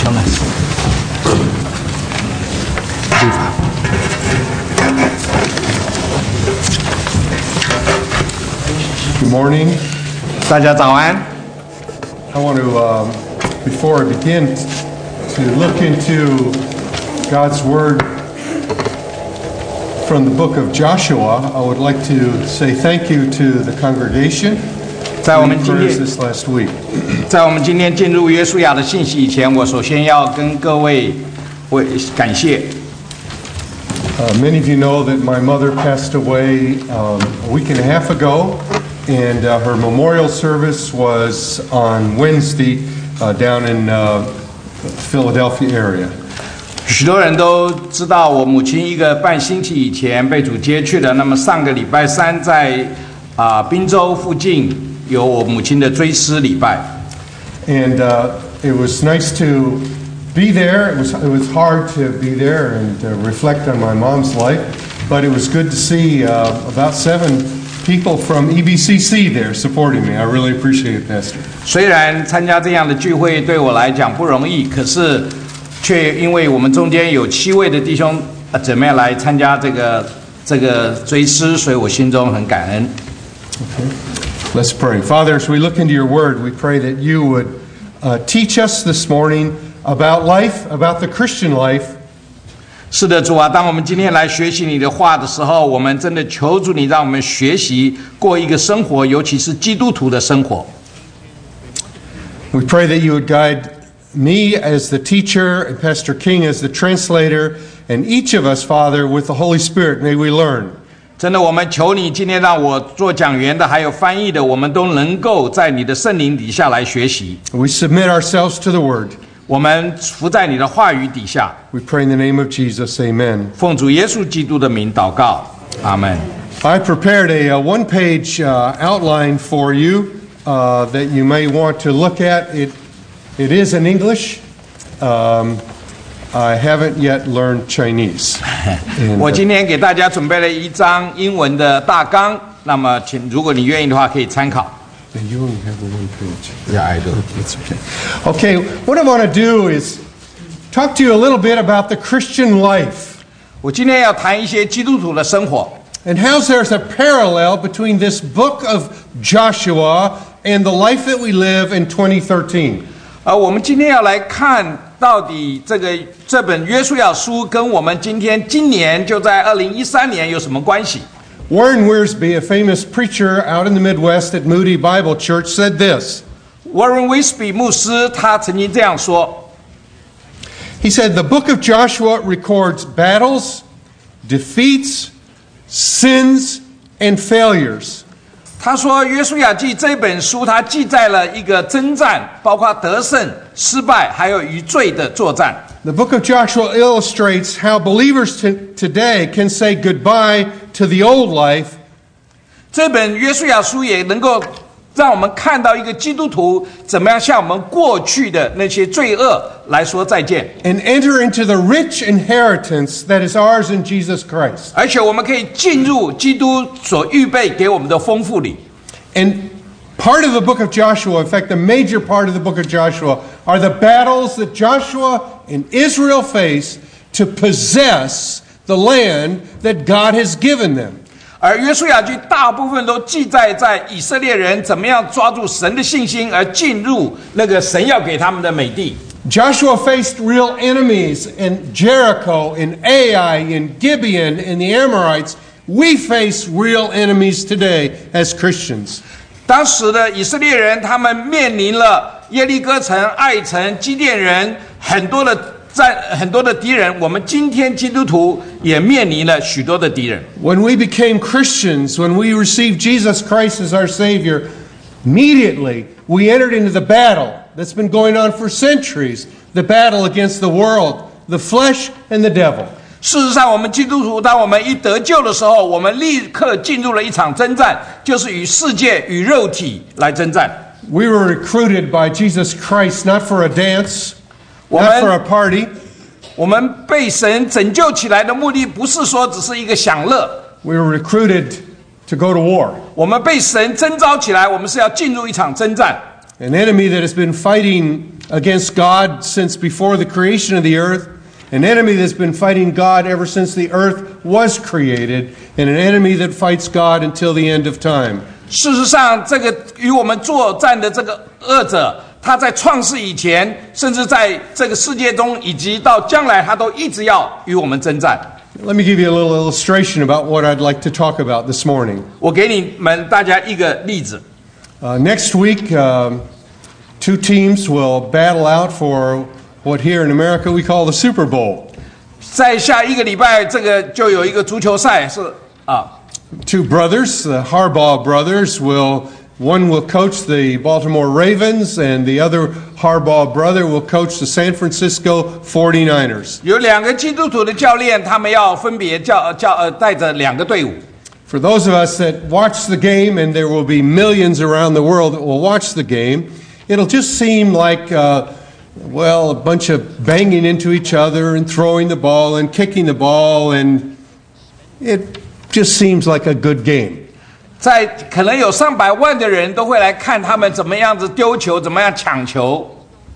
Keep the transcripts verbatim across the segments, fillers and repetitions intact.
上来。 Good morning. 大家早安。 I want to, um, before I begin, to look into God's Word from the book of Joshua. I would like to say thank you to the congregation 在我们 for 今 prayers 天， this last week. 在我们今天进入约书亚的信息以前，我首先要跟各位为感谢。 Uh, many of you know that my mother passed away um, a week and a half ago, and uh, her memorial service was on Wednesday uh, down in uh, Philadelphia area. 许多人都知道，我母亲一个半星期以前被主接去的。那么上个礼拜三在啊宾州附近有我母亲的追思礼拜。 And uh, it was nice to be there. It was it was hard to be there and uh, reflect on my mom's life, but it was good to see uh, about seven people from E B C C there supporting me. I really appreciate it, Pastor. 虽然参加这样的聚会对我来讲不容易，可是却因为我们中间有七位的弟兄呃姊妹来参加这个这个追思，所以我心中很感恩。 Okay. Let's pray. Father, as we look into your word, we pray that you would uh, teach us this morning about life, about the Christian life. 是的，主啊，当我们今天来学习你的话的时候，我们真的求主你让我们学习过一个生活，尤其是基督徒的生活。 We pray that you would guide me as the teacher and Pastor King as the translator, and each of us, Father, with the Holy Spirit, may we learn. 真的，我们求你今天让我做讲员的，还有翻译的，我们都能够在你的圣灵底下来学习。 We submit ourselves to the word. 我们伏在你的话语底下。 We pray in the name of Jesus. Amen. 奉主耶稣基督的名祷告，阿门。 I prepared a, a one-page uh, outline for you uh, that you may want to look at. It, it is in English. Um, I haven't yet learned Chinese. And, 我 uh, 今天给大家准备了一张英文的大纲，那么请如果你愿意的话，可以参考。 and you only have the one page. Yeah, I do. That's okay. Okay, what I want to do is talk to you a little bit about the Christian life. 我今天要谈一些基督徒的生活。 And how there's a parallel between this book of Joshua and the life that we live in twenty thirteen. 而我们今天要来看到底这个这本约书亚书跟我们今天今年就在二零一三年有什么关系？ Warren Wiersbe, a famous preacher out in the Midwest at Moody Bible Church, said this. Warren Wiersbe 牧师他曾经这样说。 He said, the book of Joshua records battles, defeats, sins, and failures. 他说，《约书亚记》这本书，它记载了一个征战，包括得胜、失败，还有与罪的作战。 The book of Joshua illustrates how believers t- today can say goodbye to the old life 这本《约书亚书》也能够让我们看到一个基督徒怎么样向我们过去的那些罪恶来说再见， and enter into the rich inheritance that is ours in Jesus Christ. 而且我们可以进入基督所预备给我们的丰富里。 And part of the book of Joshua, in fact, the major part of the book of Joshua, are the battles that Joshua and Israel face to possess the land that God has given them. 而约书亚记大部分都记载在以色列人怎么样抓住神的信心，而进入那个神要给他们的美地。 Joshua faced real enemies in Jericho, in Ai, in Gibeon, in the Amorites. We face real enemies today as Christians. 当时的以色列人，他们面临了耶利哥城、爱城、基甸人很多的战、很多的敌人。我们今天基督徒也面临了许多的敌人。 When we became Christians, when we received Jesus Christ as our Savior, immediately we entered into the battle that's been going on for centuries, the battle against the world, the flesh, and the devil. 事实上，我们基督徒，当我们一得救的时候，我们立刻进入了一场征战，就是与世界、与肉体来征战。 We were recruited by Jesus Christ not for a dance, 我 not for a 们 party. 我们被神拯救起来的目的，不是说只是一个享乐。 We were recruited to go to war. 我们被神征召起来，我们是要进入一场征战。 an enemy that has been fighting against God since before the creation of the earth, an enemy that's been fighting God ever since the earth was created, and an enemy that fights God until the end of time. 事实上，这个与我们作战的这个恶者，他在创世以前，甚至在这个世界中，以及到将来，他都一直要与我们征战。 Let me give you a little illustration about what I'd like to talk about this morning. 我给你们大家一个例子。 Uh, next week, um, two teams will battle out for what here in America we call the Super Bowl. 在下一个礼拜，这个就有一个足球赛是啊。 Two brothers, the Harbaugh brothers, will one will coach the Baltimore Ravens, and the other Harbaugh brother will coach the San Francisco forty-niners. 有两个基督徒的教练，他们要分别教教呃带着两个队伍。 For those of us that watch the game, and there will be millions around the world that will watch the game, it'll just seem like, uh, well, a bunch of banging into each other and throwing the ball and kicking the ball, and it just seems like a good game. 在可能有上百万的人都会来看他们怎么样子丢球，怎么样抢球。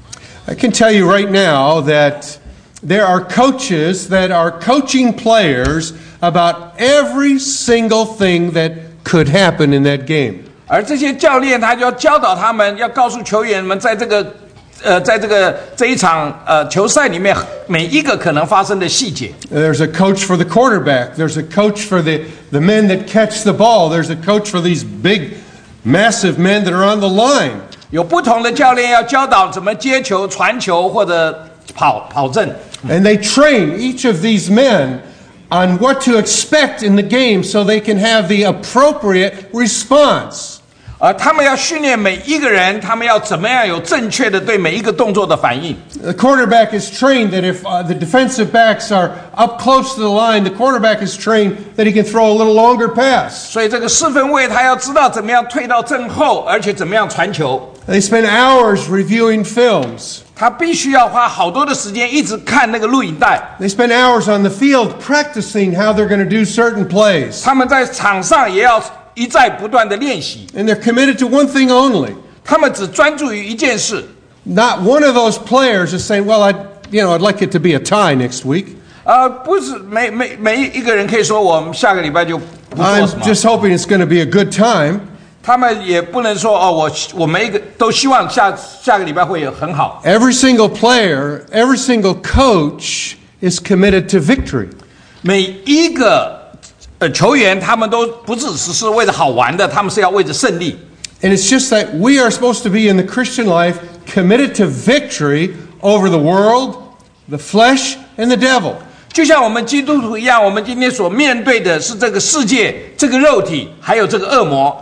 I can tell you right now that there are coaches that are coaching players about every single thing that could happen in that game. 而这些教练他就要教导他们，要告诉球员们，在这个呃，在这个这一场呃球赛里面，每一个可能发生的细节。 There's a coach for the quarterback. There's a coach for the the men that catch the ball. There's a coach for these big, massive men that are on the line. 有不同的教练要教导怎么接球、传球或者跑跑阵。 And they train each of these men on what to expect in the game so they can have the appropriate response. 而他们要训练每一个人，他们要怎么样有正确的对每一个动作的反应。 The quarterback is trained that if uh, the defensive backs are up close to the line, the quarterback is trained that he can throw a little longer pass. 所以这个四分卫他要知道怎么样退到正后，而且怎么样传球。 They spend hours reviewing films. 他必须要花好多的时间一直看那个录影带。 They spend hours on the field practicing how they're going to do certain plays. 他们在场上也要一再不断的练习。 And they're committed to one thing only. 他们只专注于一件事。 Not one of those players is saying, "Well, I, you know, I'd like it to be a tie next week." 呃，不是每每每一个人可以说我们下个礼拜就不做 I'm 什么。 just hoping it's going to be a good time. 他们也不能说哦，我我每一个都希望下下个礼拜会有很好。 Every single player, every single coach is committed to victory. 每一个呃球员，他们都不只是是为了好玩的，他们是要为着胜利。 And it's just that we are supposed to be in the Christian life committed to victory over the world, the flesh, and the devil. 就像我们基督徒一样，我们今天所面对的是这个世界、这个肉体，还有这个恶魔。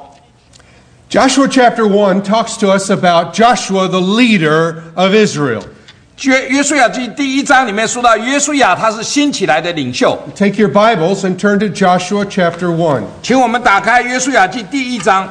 Joshua chapter one talks to us about Joshua, the leader of Israel. 约约书亚记第一章里面说到，约书亚他是兴起来的领袖。 Take your Bibles and turn to Joshua chapter one. 请我们打开约书亚记第一章。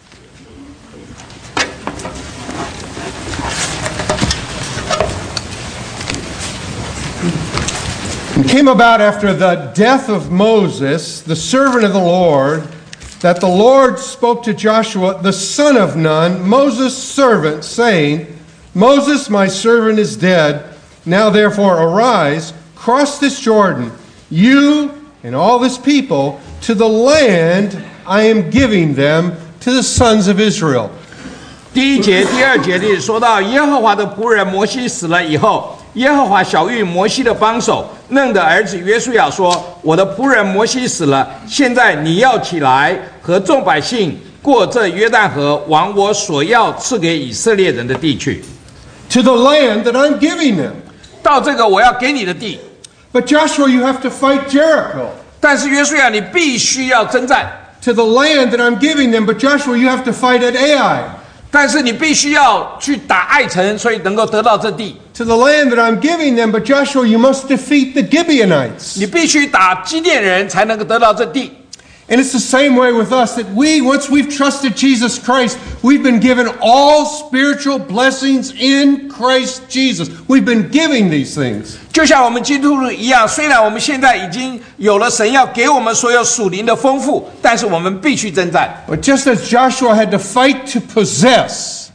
It came about after the death of Moses, the servant of the Lord, that the Lord spoke to Joshua, the son of Nun, Moses' servant, saying, Moses, my servant, is dead. Now therefore arise, cross this Jordan, you and all this people, to the land I am giving them to the sons of Israel. 第一节、第二节里说到，耶和华的仆人摩西死了以后，耶和华晓谕摩西的帮手嫩的儿子约书亚说：“我的仆人摩西死了，现在你要起来，和众百姓过这约旦河，往我所要赐给以色列人的地去。 To the land that I'm giving them. 到这个我要给你的地。 But Joshua, you have to fight Jericho. 但是约书亚，你必须要征战。 To the land that I'm giving them. But Joshua, you have to fight at Ai. 但是你必须要去打爱城，所以能够得到这地。 To the land that I'm giving them, but Joshua, you must defeat the Gibeonites. 你必须打基甸人才能够得到这地。 And it's the same way with us, that we, once we've trusted Jesus Christ, we've been given all spiritual blessings in Christ Jesus. We've been giving these things. 就像我们基督徒一样，虽然我们现在已经有了神要给我们所有属灵的丰富，但是我们必须征战。 But just as Joshua had to fight to possess,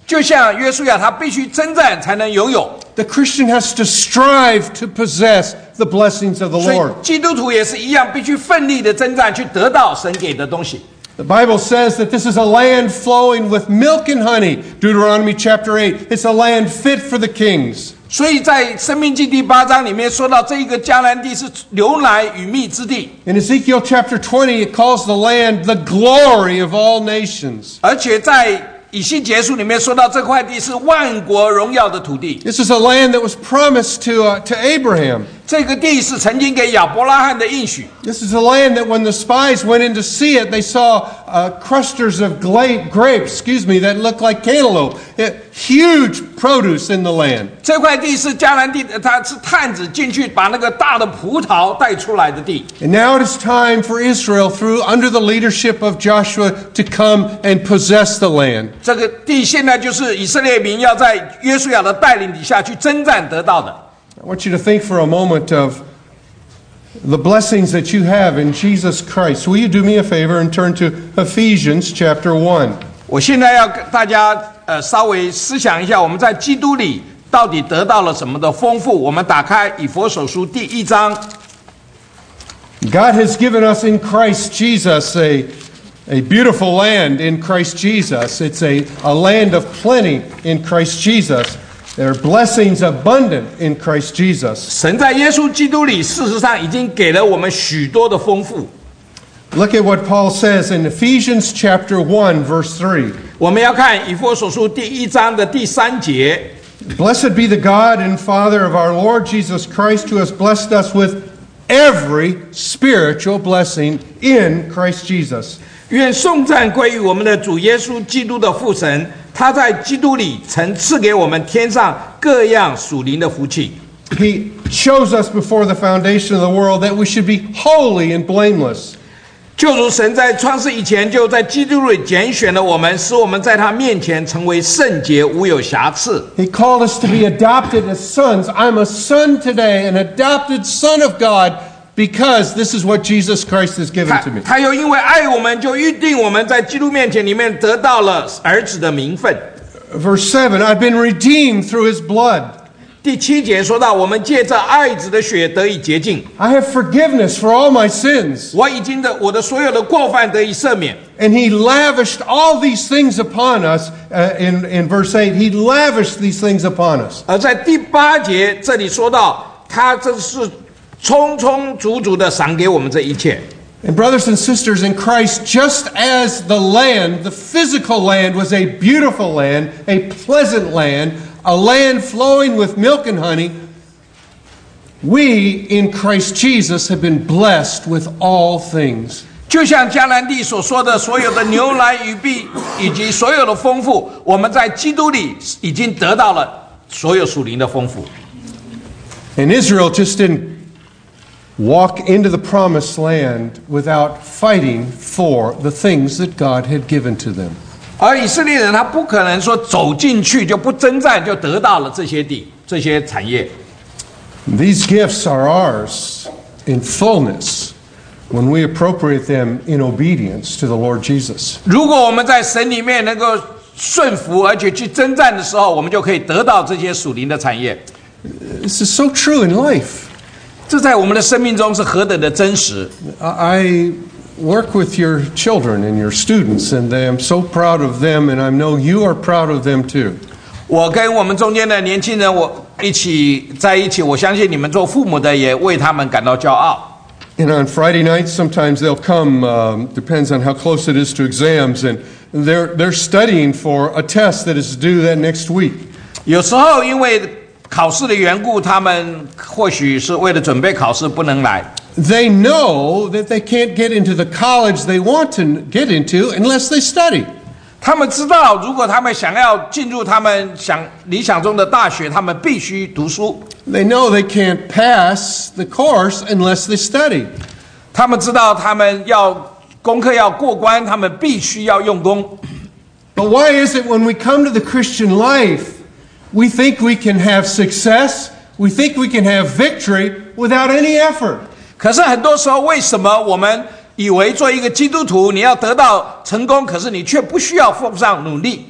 就像约书亚，他必须征战才能拥有。 The Christian has to strive to possess the blessings of the 所以 Lord. 基督徒也是一样，必须奋力的征战，去得到神给的东西。 The Bible says that this is a land flowing with milk and honey. Deuteronomy chapter eight. It's a land fit for the kings. 所以在申命记第八章里面说到，这一个迦南地是流奶与蜜之地。 In Ezekiel chapter twenty, it calls the land the glory of all nations. 而且在以西结书里面说到，这块地是万国荣耀的土地。 This is a land that was promised to uh, to Abraham. 这个地是曾经给亚伯拉罕的应许。 This is a land that when the spies went in to see it, they saw uh, clusters of gla- grapes, excuse me, that looked like cantaloupe. It, huge produce in the land. 这块地是迦南地，它是探子进去把那个大的葡萄带出来的地。 And now it is time for Israel, through under the leadership of Joshua, to come and possess the land. 这个地现在就是以色列民要在约书亚的带领底下去征战得到的。 I want you to think for a moment of the blessings that you have in Jesus Christ. Will you do me a favor and turn to Ephesians chapter one? 我现在要跟大家呃稍微思想一下，我们在基督里到底得到了什么的丰富。我们打开以弗所书第一章。 God has given us in Christ Jesus a, a beautiful land in Christ Jesus. It's a, a land of plenty in Christ Jesus. There are blessings abundant in Christ Jesus. 神在耶稣基督里，事实上已经给了我们许多的丰富。 Look at what Paul says in Ephesians chapter one, verse three. 我们要看以弗所书第一章的第三节。 Blessed be the God and Father of our Lord Jesus Christ, who has blessed us with every spiritual blessing in Christ Jesus. 愿颂赞归于我们的主耶稣基督的父神，他在基督里曾赐给我们天上各样属灵的福气。 He chose us before the foundation of the world that we should be holy and blameless. 救主神在创世以前就在基督里拣选了我们，使我们在他面前成为圣洁，无有瑕疵。 He called us to be adopted as sons. I'm a son today, an adopted son of God, because this is what Jesus Christ has given 他 to me. 他又因为爱我们，就预定我们在基督面前里面得到了儿子的名分。 Verse seven, I've been redeemed through his blood. 第七节说到，我们借着爱子的血得以洁净。 I have forgiveness for all my sins. 我已经的我的所有的过犯得以赦免。 And he lavished all these things upon us. Uh, in, in verse eight, he lavished these things upon us. 而在第八节这里说到，他这是充充足足的赏给我们这一切。 And brothers and sisters in Christ, just as the land, the physical land, was a beautiful land, a pleasant land, a land flowing with milk and honey, we in Christ Jesus have been blessed with all things. 就像迦南地所说的，所有的牛奶与蜜以及所有的丰富，我们在基督里已经得到了所有属灵的丰富。 And Israel just didn't walk into the promised land without fighting for the things that God had given to them. 而以色列人他不可能说走进去就不征战就得到了这些地这些产业。 These gifts are ours in fullness when we appropriate them in obedience to the Lord Jesus. 如果我们在神里面能够顺服，而且去征战的时候，我们就可以得到这些属灵的产业。 This is so true in life. 这在我们的生命中是何等的真实。 I work with your children and your students, and I'm so proud of them, and I know you are proud of them too. 我跟我们中间的年轻人，我一起在一起，我相信你们做父母的也为他们感到骄傲。 And on Friday nights, sometimes they'll come, um, depends on how close it is to exams, and they're, they're studying for a test that is due that next week. 有时候因为考试的缘故，他们或许是为了准备考试不能来。 They know that they can't get into the college they want to get into unless they study. 他们知道，如果他们想要进入他们想理想中的大学，他们必须读书。 They know they can't pass the course unless they study. 他们知道，他们要功课要过关，他们必须要用功。 But why is it when we come to the Christian life, we think we can have success, we think we can have victory without any effort? 可是很多时候，为什么我们以为做一个基督徒，你要得到成功，可是你却不需要付上努力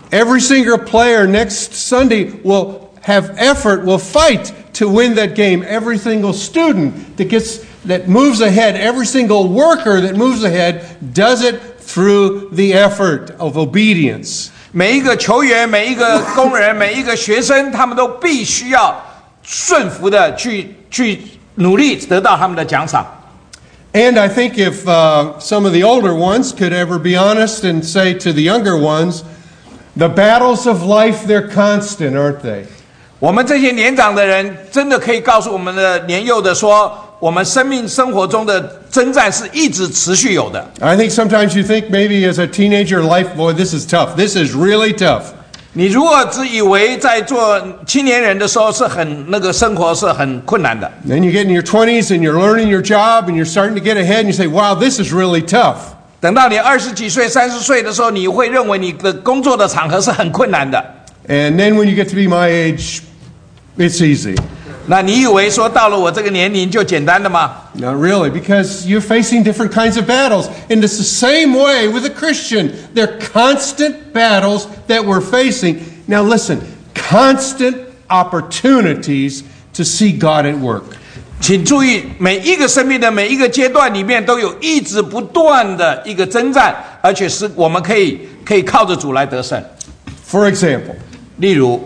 Every single player next Sunday will have effort, will fight to win that game. Every single student that gets that moves ahead, every single worker that moves ahead does it through the effort of obedience. 每一个球员、每一个工人、每一个学生，他们都必须要顺服的去去努力，得到他们的奖赏。 And I think if uh, some of the older ones could ever be honest and say to the younger ones, the battles of life, they're constant, aren't they? 我们这些年长的人，真的可以告诉我们的年幼的说，我们生命生活中的征战是一直持续有的。 I think sometimes you think maybe as a teenager life, boy, this is tough. This is really tough. 你如果只以为在做青年人的时候是很那个生活是很困难的， Then you get in your twenties and you're learning your job and you're starting to get ahead and you say, wow, this is really tough. 等到你二十几岁、三十岁的时候，你会认为你的工作的场合是很困难的。 And then when you get to be my age, it's easy. 那你以为说到了我这个年龄就简单的吗？ Not really, because you're facing different kinds of battles. And it's the same way with a Christian. They're constant battles that we're facing. Now listen, constant opportunities to see God at work. 请注意，每一个生命的每一个阶段里面都有一直不断的一个征战，而且是我们可以可以靠着主来得胜。 For example, 例如，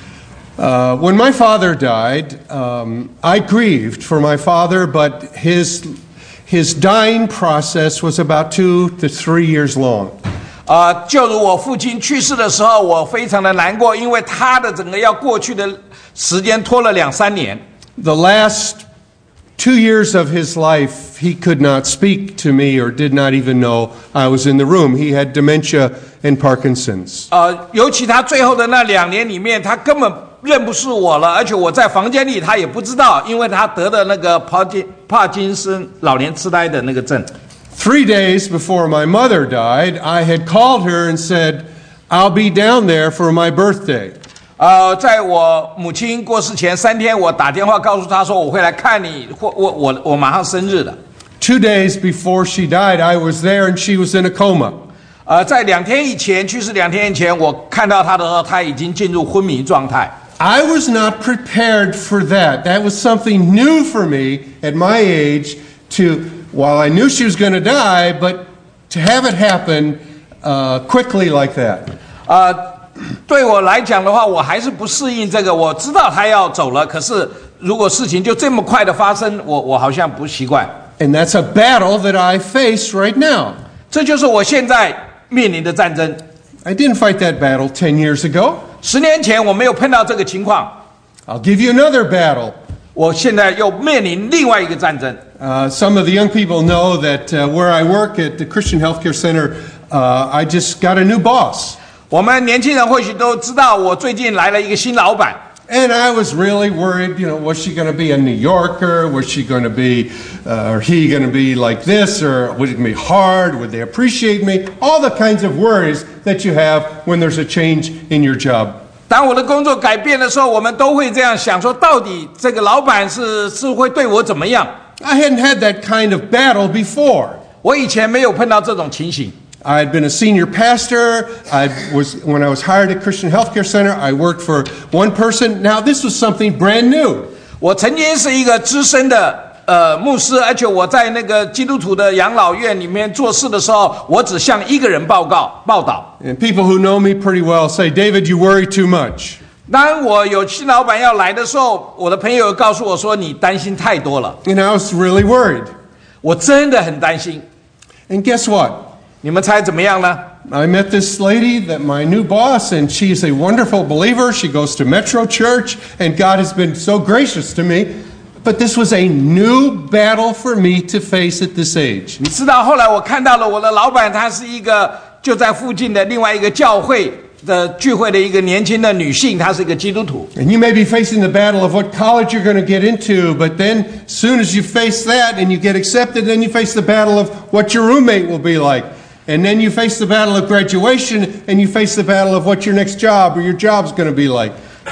Uh, when my father died, um, I grieved for my father, but his, his dying process was about two to three years long. 呃，就如我父亲去世的时候，我非常的难过，因为他的整个要过去的时间拖了两三年。 The last two years of his life, he could not speak to me or did not even know I was in the room. He had dementia and Parkinson's. 呃，尤其他最后的那两年里面，他根本认不是我了，而且我在房间里他也不知道，因为他得的那个帕金帕金森老年痴呆的那个症。 Three days before my mother died, I had called her and said, I'll be down there for my birthday. 呃，在我母亲过世前三天，我打电话告诉她说我会来看你，或我我我马上生日的。 Two days before she died, I was there and she was in a coma. 呃，在两天以前去世两天以前，我看到她的时候，她已经进入昏迷状态。 I was not prepared for that. That was something new for me at my age to, while I knew she was going to die, but to have it happen uh, quickly like that. 呃，对我来讲的话，我还是不适应这个。我知道她要走了，可是如果事情就这么快的发生，我我好像不习惯。 And that's a battle that I face right now. 这就是我现在面临的战争。 I didn't fight that battle ten years ago. 十年前我没有碰到这个情况， I'll give you another battle. 我现在又面临另外一个战争。 Uh, some of the young people know that uh, where I work at the Christian Healthcare Center, uh, I just got a new boss. 我们年轻人或许都知道，我最近来了一个新老板。 And I was really worried, you know, was she going to be a New Yorker? Was she going to be, uh, or he going to be like this? Or was it going to be hard? Would they appreciate me? All the kinds of worries that you have when there's a change in your job. 当我的工作改变的时候，我们都会这样想说，到底这个老板是是会对我怎么样？ I hadn't had that kind of battle before. 我以前没有碰到这种情形。 I had been a senior pastor. I was, when I was hired at Christian Healthcare Center, I worked for one person. Now this was something brand new. 我曾经是一个资深的呃牧师，而且我在那个基督徒的养老院里面做事的时候，我只向一个人报告报道。 And people who know me pretty well say, David, you worry too much. 当我有新老板要来的时候，我的朋友告诉我说：“你担心太多了。” And I was really worried. 我真的很担心。 And guess what? 你们猜怎么样呢？ I met this lady, that my new boss, and she's a wonderful believer. She goes to Metro Church, and God has been so gracious to me. But this was a new battle for me to face at this age. 你知道，后来我看到了我的老板，她是一个就在附近的另外一个教会的聚会的一个年轻的女性，她是一个基督徒。 And you may be facing the battle of what college you're going to get into, but then as soon as you face that and you get accepted, then you face the battle of what your roommate will be like. And then you face the battle of graduation, and you face the battle of what your next job or your job's going to be like.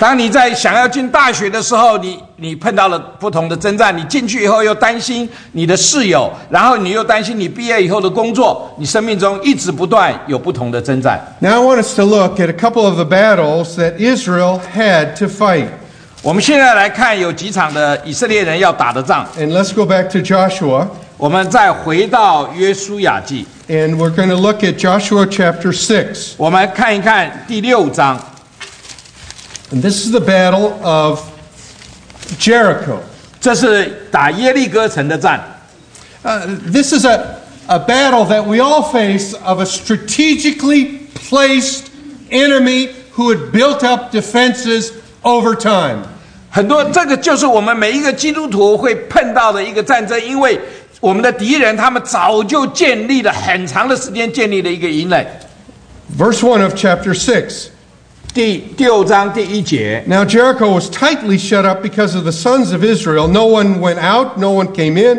当你在想要进大学的时候，你你碰到了不同的征战，你进去以后又担心你的室友，然后你又担心你毕业以后的工作，你生命中一直不断有不同的征战。 Now I want us to look at a couple of the battles that Israel had to fight. 我们现在来看有几场的以色列人要打的仗。 And let's go back to Joshua. 我们再回到约书亚记， And we're going to look at Joshua chapter six. 我们看一看第六章。 And this is the battle of Jericho. 这是打耶利哥城的战。 Uh, this is a, a battle that we all face of a strategically placed enemy who had built up defenses over time. 很多这个就是我们每一个基督徒会碰到的一个战争，因为我们的敌人他们早就建立了很长的时间建立了一个营垒。 Verse one of chapter six. 第六章第一节。 Now Jericho was tightly shut up because of the sons of Israel. No one went out, no one came in.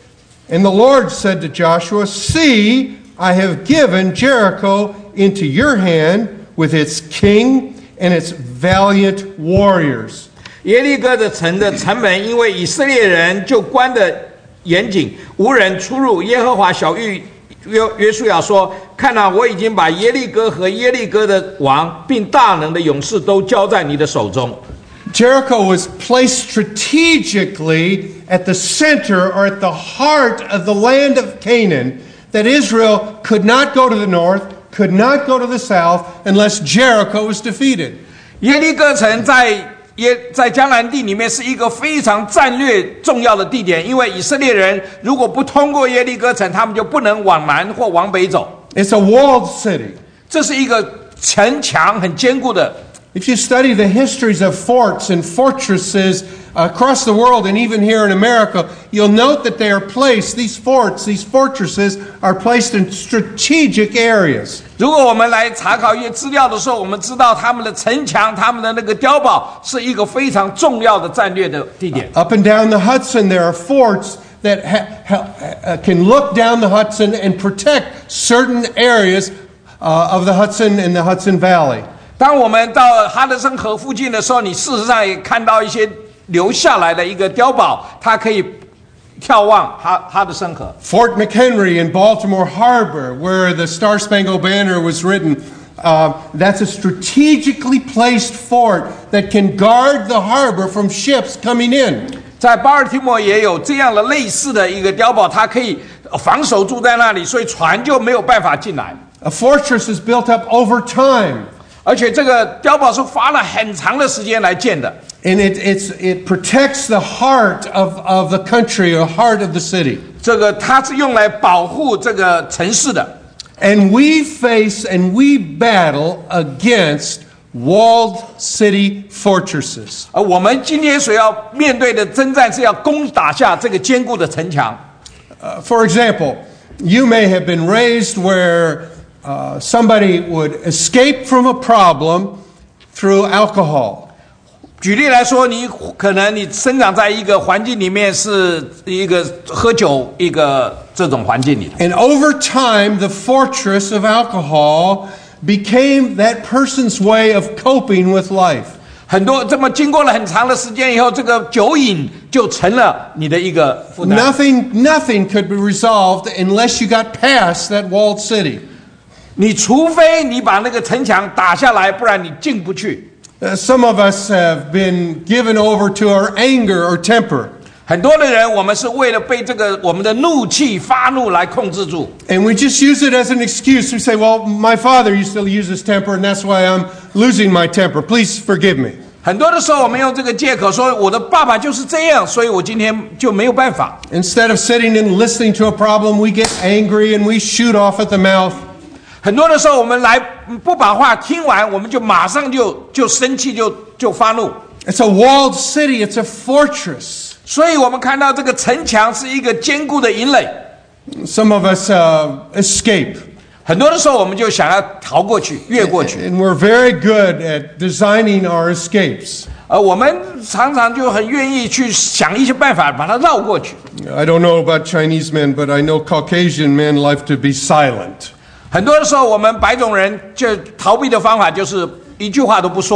And the Lord said to Joshua, See, I have given Jericho into your hand with its king and its valiant warriors. 耶利哥的城的城门因为以色列人就关得严谨，无人出入。耶和华晓谕约约书亚说：“看啊，我已经把耶利哥和耶利哥的王，并大能的勇士都交在你的手中。” Jericho was placed strategically at the center or at the heart of the land of Canaan, that Israel could not go to the north, could not go to the south, unless Jericho was defeated. 耶利哥城在耶在迦南地里面是一个非常战略重要的地点，因为以色列人如果不通过耶利哥城，他们就不能往南或往北走。 It's a walled city. 这是一个城墙很坚固的。 If you study the histories of forts and fortresses across the world and even here in America, you'll note that they are placed, these forts, these fortresses are placed in strategic areas. 如果我们来查考一些资料的时候，我们知道他们的城墙、他们的那个碉堡是一个非常重要的战略的地点。 Up and down the Hudson, there are forts that ha- ha- uh, can look down the Hudson and protect certain areas uh, of the Hudson and the Hudson Valley. 当我们到哈德森河附近的时候，你事实上也看到一些留下来的一个碉堡，它可以眺望哈哈德森河。 Fort McHenry in Baltimore Harbor, where the Star Spangled Banner was written, uh, that's a strategically placed fort that can guard the harbor from ships coming in. 在巴尔的摩也有这样的类似的一个碉堡，它可以防守住在那里，所以船就没有办法进来。 A fortress is built up over time. 而且这个碉堡是花了很长的时间来建的。 And it, it's, it protects the heart of, of the country, or heart of the city. 这个它是用来保护这个城市的。 And we face and we battle against walled city fortresses. 而我们今天所要面对的征战是要攻打下这个坚固的城墙。 Uh, for example, you may have been raised where uh, somebody would escape from a problem through alcohol. 举例来说，你可能你生长在一个环境里面，是一个喝酒一个这种环境里。 And over time, the fortress of alcohol became that person's way of coping with life. 很多这么经过了很长的时间以后，这个酒瘾就成了你的一个负担。 Nothing, nothing could be resolved unless you got past that walled city. 你除非你把那个城墙打下来，不然你进不去。 Uh, some of us have been given over to our anger or temper. 很多的人，我们是为了被这个我们的怒气、发怒来控制住。 And we just use it as an excuse. We say, well, my father used to use his temper, and that's why I'm losing my temper. Please forgive me. 很多的时候，我们用这个借口说，我的爸爸就是这样，所以我今天就没有办法。 Instead of sitting and listening to a problem, we get angry and we shoot off at the mouth. 很多的时候，我们来不把话听完，我们就马上就就生气，就就发怒。 It's a walled city. It's a fortress. 所以我们看到这个城墙是一个坚固的营垒。 Some of us uh, escape. 很多的时候，我们就想要逃过去、越过去。 And we're very good at designing our escapes. 而我们常常就很愿意去想一些办法把它绕过去。 I don't know about Chinese men, but I know Caucasian men like to be silent. 很多的时候，我们白种人就逃避的方法就是一句话都不说。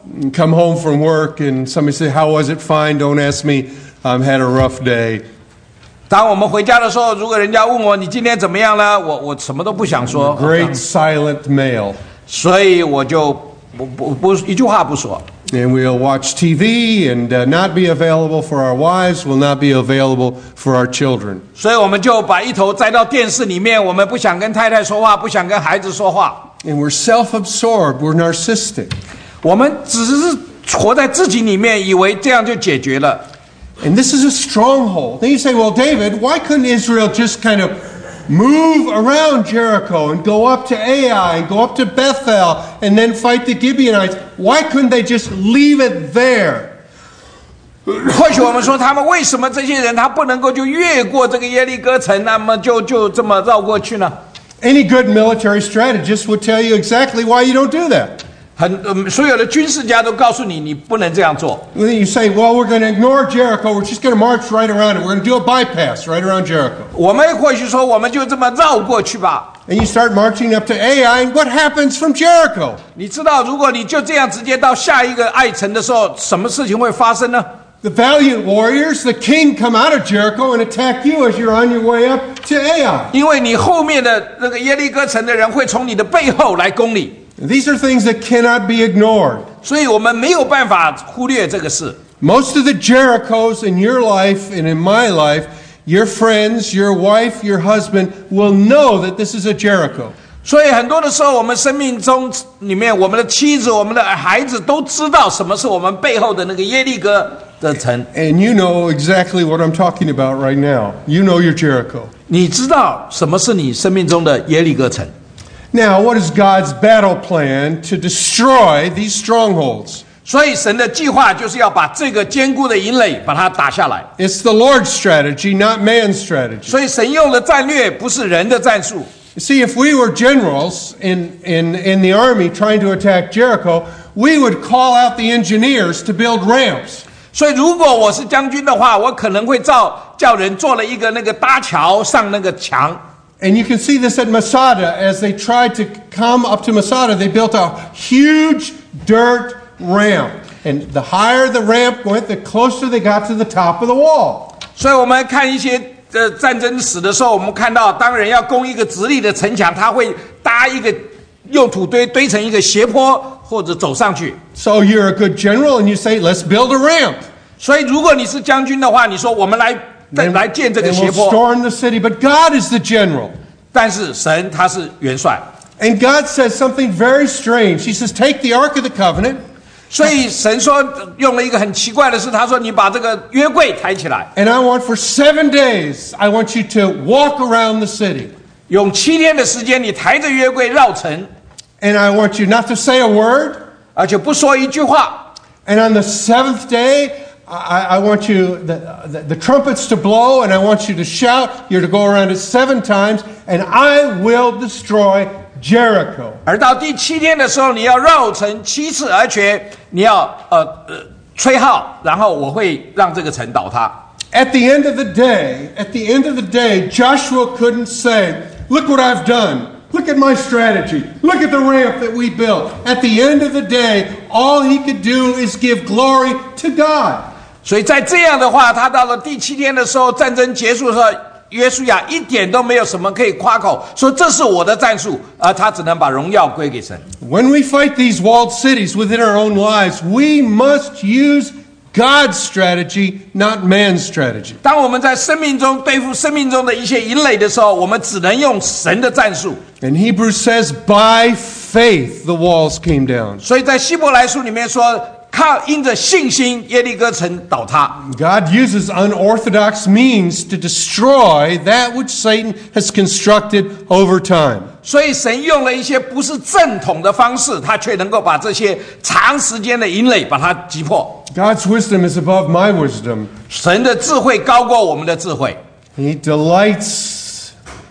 come home from work and somebody say, "How was it?" Fine. Don't ask me. I've had a rough day. 当我们回家的时候，如果人家问我你今天怎么样呢？我我什么都不想说。 Great silent male. 所以我就不不不一句话不说。 And we'll watch T V and uh, not be available for our wives, will not be available for our children. 所以我们就把一头栽到电视里面，我们不想跟太太说话，不想跟孩子说话。 And we're self-absorbed, we're narcissistic. 我们只是活在自己里面，以为这样就解决了。 And this is a stronghold. Then you say, well, David, why couldn't Israel just kind of move around Jericho and go up to Ai and go up to Bethel and then fight the Gibeonites? Why couldn't they just leave it there? 或许我们说他们为什么这些人他不能够就越过这个耶利哥城，那么就就这么绕过去呢？ Any good military strategist would tell you exactly why you don't do that. 很嗯，所有的军事家都告诉你，你不能这样做。 And then you say, well, we're going to ignore Jericho. We're just going to march right around it. We're going to do a bypass right around Jericho. 我们或许说，我们就这么绕过去吧。 And you start marching up to Ai, and what happens from Jericho? 你知道，如果你就这样直接到下一个爱城的时候，什么事情会发生呢？ The valiant warriors, the king, come out of Jericho and attack you as you're on your way up to Ai. 因为你后面的那个耶利哥城的人会从你的背后来攻你。 These are things that cannot be ignored. 所以我们没有办法忽略这个事。 Most of the Jerichos in your life and in my life, your friends, your wife, your husband will know that this is a Jericho. 所以很多的时候，我们生命中里面，我们的妻子、我们的孩子都知道什么是我们背后的那个耶利哥的城。 And you know exactly what I'm talking about right now. You know your Jericho. 你知道什么是你生命中的耶利哥城？ Now, what is God's battle plan to destroy these strongholds? 所以神的计划就是要把这个坚固的营垒把它打下来。 It's the Lord's strategy, not man's strategy. 所以神用的战略不是人的战术。 You see, if we were generals in, in, in the army trying to attack Jericho, we would call out the engineers to build ramps. 所以如果我是将军的话，我可能会照叫人做了一个那个搭桥上那个墙。 And you can see this at Masada. As they tried to come up to Masada, they built a huge dirt ramp. And the higher the ramp went, the closer they got to the top of the wall. 所以我们看一些呃战争史的时候，我们看到当人要攻一个直立的城墙，他会搭一个用土堆堆成一个斜坡，或者走上去。 So you're a good general and you say, let's build a ramp. 所以如果你是将军的话，你说我们来 And, 来建这个 and 斜 we'll 坡。 storm the city. But God is the general. 但是神他是元帅， And God says something very strange. He says, take the Ark of the Covenant. 所以神说用了一个很奇怪的事，他说你把这个约柜抬起来， And I want for seven days, I want you to walk around the city. 用七天的时间，你抬着约柜绕城， And I want you not to say a word. 而且不说一句话。 And on the seventh day, I, I want you, the, the, the trumpets to blow, and I want you to shout. You're to go around it seven times, and I will destroy Jericho. 而到第七天的时候，你要绕城七次，而且你要呃呃吹号，然后我会让这个城倒塌。 At the end of the day, at the end of the day, Joshua couldn't say, look what I've done. Look at my strategy. Look at the ramp that we built. At the end of the day, all he could do is give glory to God. 所以在这样的话，他到了第七天的时候，战争结束的时候，约书亚一点都没有什么可以夸口，说这是我的战术，而他只能把荣耀归给神。 When we fight these walled cities within our own lives, we must use God's strategy, not man's strategy. 当我们在生命中对付生命中的一些营垒的时候，我们只能用神的战术。 And Hebrews says, by faith the walls came down. 所以在希伯来书里面说，靠因着信心，耶利哥城倒塌。 God uses unorthodox means to destroy that which Satan has constructed over time. 所以神用了一些不是正统的方式，他却能够把这些长时间的营垒把它击破。 God's wisdom is above my wisdom. 神的智慧高过我们的智慧。 He delights,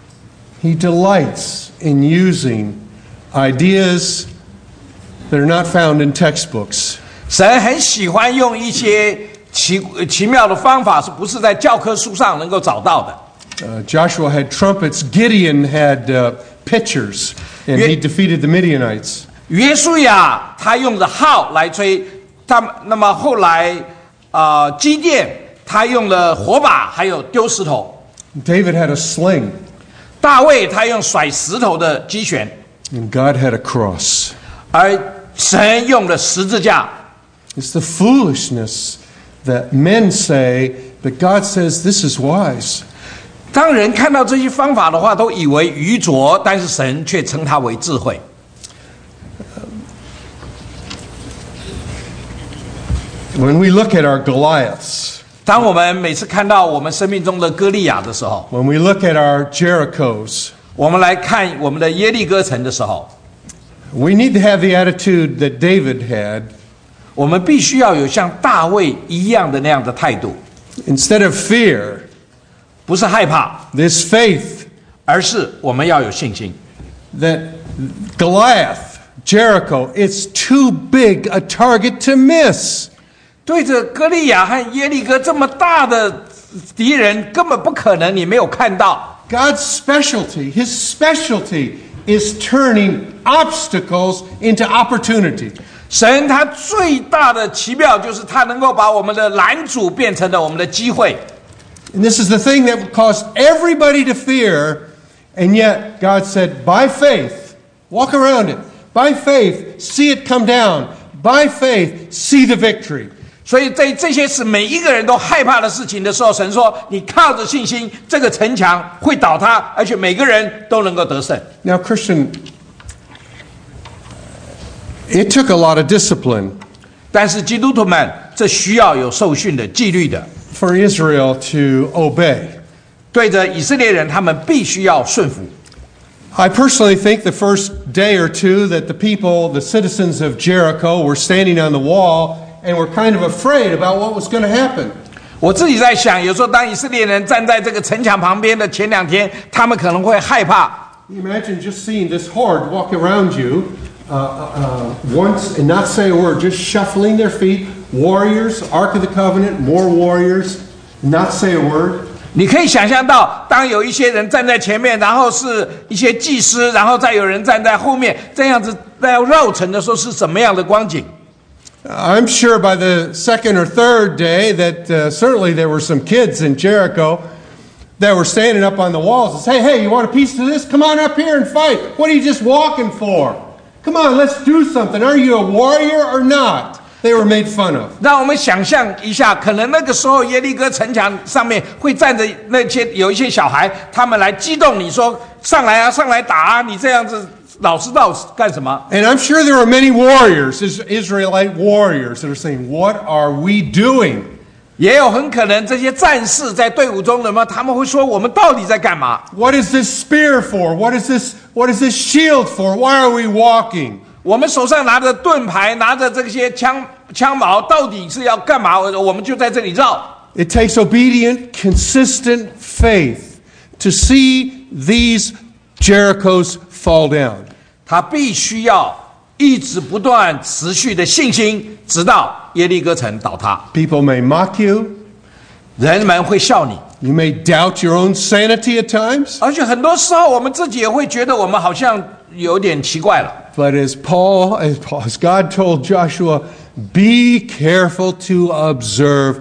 he delights in using ideas that are not found in textbooks. 神很喜欢用一些奇奇妙的方法，是不是在教科书上能够找到的？ Uh, Joshua had trumpets. Gideon had uh, pitchers, and he defeated the Midianites. 约书亚他用着号来追他们，那么后来啊、呃，基甸他用了火把，还有丢石头。 David had a sling. 大卫他用甩石头的机旋。 And God had a cross. 而神用了十字架。 It's the foolishness that men say, but God says this is wise. 当人看到这些方法的话，都以为愚拙，但是神却称它为智慧。 When we look at our Goliaths, 当我们每次看到我们生命中的歌利亚的时候， when we look at our Jerichos, 我们来看我们的耶利哥城的时候， we need to have the attitude that David had. 我们必须要有像大卫一样的那样的态度。 Instead of fear, 不是害怕， this faith 而是我们要有信心。 that Goliath, Jericho, it's too big a target to miss. 对着歌利亚和耶利哥这么大的敌人，根本不可能你没有看到。 God's specialty, his specialty is turning obstacles into opportunity. 神他最大的奇妙就是他能够把我们的拦阻变成了我们的机会。 And this is the thing that caused everybody to fear, and yet God said, by faith, walk around it. By faith, see it come down. By faith, see the victory. 所以在这些是每一个人都害怕的事情的时候，神说你靠着信心，这个城墙会倒塌，而且每个人都能够得胜。 Now, Christian, it took a lot of discipline 但是基督徒们这需要有受训的纪律的， for Israel to obey. 对着以色列人，他们必须要顺服。 I personally think the first day or two that the people, the citizens of Jericho, were standing on the wall and were kind of afraid about what was going to happen. 我自己在想，有时候当以色列人站在这个城墙旁边的前两天，他们可能会害怕。 Imagine just seeing this horde walk around you uh, uh, once and not say a word, just shuffling their feet. Warriors, Ark of the Covenant, more warriors, not say a word. 你可以想象到，当有一些人站在前面，然后是一些祭司，然后再有人站在后面，这样子在绕城的时候是什么样的光景？ I'm sure by the second or third day that uh, certainly there were some kids in Jericho that were standing up on the walls and say, hey, you want a piece of this? Come on up here and fight. What are you just walking for? Come on, let's do something. Are you a warrior or not? They were made fun of. 让我们想象一下，可能那个时候耶利哥城墙上面会站着那些有一些小孩，他们来激动你说上来啊，上来打啊，你这样子老知道干什么？ And I'm sure there were many warriors, Israelite warriors, that are saying, what are we doing? 也有很可能这些战士在队伍中的嘛，他们会说我们到底在干嘛？ What is this spear for? What is this, what is this shield for? Why are we walking? 我们手上拿着盾牌，拿着这些枪枪矛，到底是要干嘛？我们就在这里绕。 It takes obedient, consistent faith to see these Jerichos fall down. 他必须要一直不断持续的信心，直到耶利哥城倒塌。 People may mock you. 人们会笑你， You may doubt your own sanity at times. 而且很多时候我们自己也会觉得我们好像有点奇怪了。 But as Paul, as, Paul, as God told Joshua, be careful to observe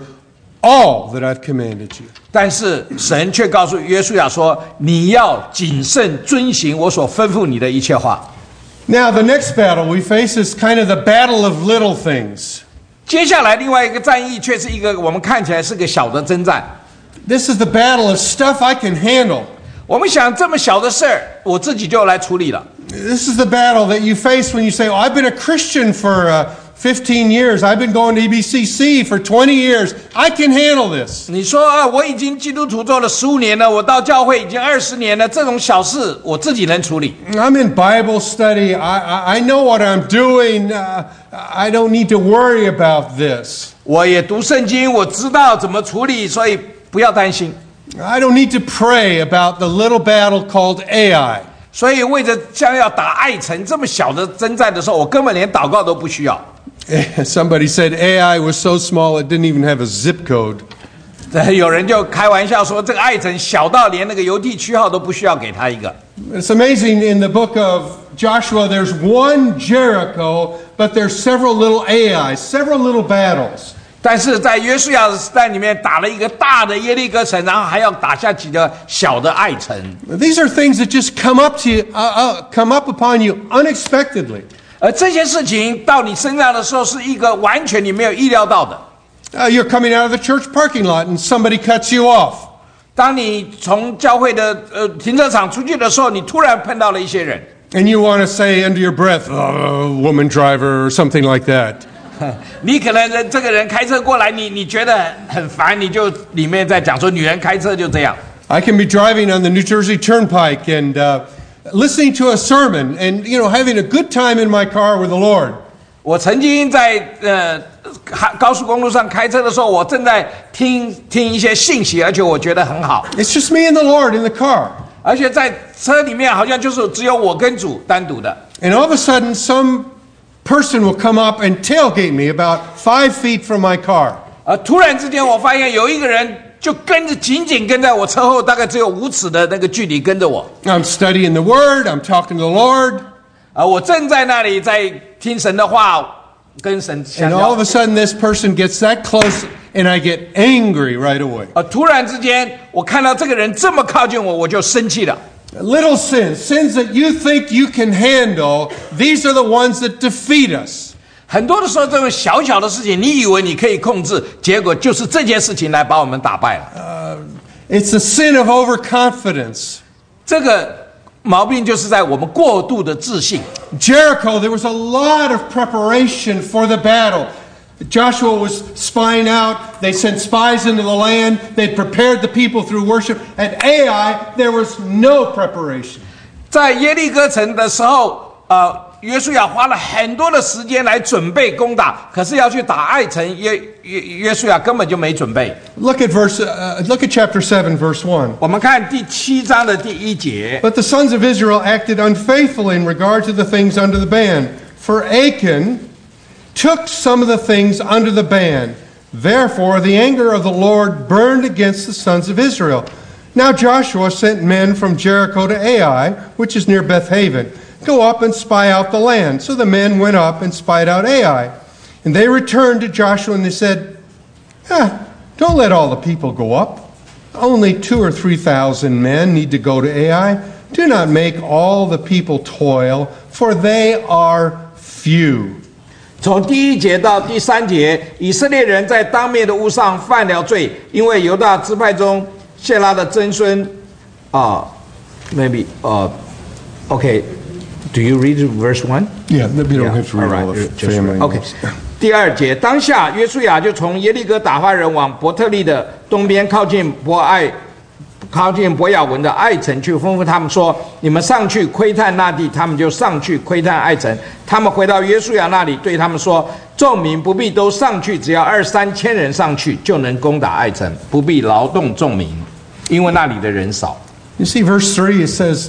all that I've commanded you. 但是神却告诉约书亚说：“你要谨慎遵行我所吩咐你的一切话。” Now, the next battle we face is kind of the battle of little things. 接下来另外一个战役却是一个我们看起来是个小的征战。 This is the battle of stuff I can handle. 我们想这么小的事儿，我自己就来处理了。 This is the battle that you face when you say, oh, I've been a Christian for uh, fifteen years. I've been going to E B C C for twenty years. I can handle this. 你说啊，我已经基督徒做了十五年了，我到教会已经二十年了，这种小事我自己能处理。 I'm in Bible study. I, I, I know what I'm doing. Uh, I don't need to worry about this. 我也读圣经，我知道怎么处理，所以不要担心。 I don't need to pray about the little battle called Ai. 所以为着将要打爱城这么小的征战的时候，我根本连祷告都不需要。 Somebody said Ai was so small it didn't even have a zip code. 有人就开玩笑说，这个爱城小到连那个邮递区号都不需要给他一个。 It's amazing in the book of Joshua, there's one Jericho, but there's several little Ai, several little battles. 但是在约书亚的时代里面，打了一个大的耶利哥城，然后还要打下几个小的爱城。 These are things that just come up to you, uh, uh, come up upon you unexpectedly. 而这些事情到你身上的时候，是一个完全你没有意料到的。 Uh, you're coming out of the church parking lot and somebody cuts you off. 当你从教会的呃停车场出去的时候，你突然碰到了一些人。 And you want to say under your breath, oh, woman driver or something like that. 你可能这个人开车过来，你你觉得很烦，你就里面在讲说女人开车就这样。 I can be driving on the New Jersey Turnpike and uh, listening to a sermon and, you know, having a good time in my car with the Lord. 我曾经在呃高速公路上开车的时候，我正在听听一些信息，而且我觉得很好。 It's just me and the Lord in the car. 而且在车里面好像就是只有我跟主单独的。 And all of a sudden, some person will come up and tailgate me about five feet from my car. 呃，突然之间我发现有一个人就跟着紧紧跟在我车后，大概只有五尺的那个距离跟着我。 I'm studying the Word. I'm talking to the Lord. 啊，我正在那里在听神的话，跟神相 And 交。 all of a sudden, this person gets that close, and I get angry right away. 呃，突然之间我看到这个人这么靠近我，我就生气了。 Little sins, sins that you think you can handle, these are the ones that defeat us. 很多的时候，这种小小的事情，你以为你可以控制，结果就是这件事情来把我们打败了。 Uh, it's the sin of overconfidence. 这个毛病就是在我们过度的自信。 Jericho, there was a lot of preparation for the battle. Joshua was spying out. They sent spies into the land. They prepared the people through worship. At Ai, there was no preparation. 在耶利哥城的时候，呃，约书亚花了很多的时间来准备攻打，可是要去打爱城，约约约书亚根本就没准备。 Look at verse. Uh, look at chapter seven, verse one. 我们看第七章的第一节。 But the sons of Israel acted unfaithfully in regard to the things under the ban. For Achan took some of the things under the ban. Therefore, the anger of the Lord burned against the sons of Israel. Now Joshua sent men from Jericho to Ai, which is near Bethaven. Go up and spy out the land. So the men went up and spied out Ai. And they returned to Joshua and they said, ah, don't let all the people go up. Only two or three thousand men need to go to Ai. Do not make all the people toil, for they are few. 从第一节到第三节，以色列人在当面的屋上犯了罪，因为犹大支派中谢拉的曾孙啊、uh, ，maybe 呃、uh, ，OK，Do you read verse one? Yeah, we don't have to read Yeah, all the right, just family read. OK， names. 第二节，当下约书亚就从耶利哥打发人往伯特利的东边，靠近伯爱。靠近伯亚文的爱城去，吩咐他们说：“你们上去窥探那地。”他们就上去窥探爱城。他们回到约书亚那里，对他们说：“众民不必都上去，只要二三千人上去，就能攻打爱城，不必劳动众民，因为那里的人少。” You see, verse three, it says,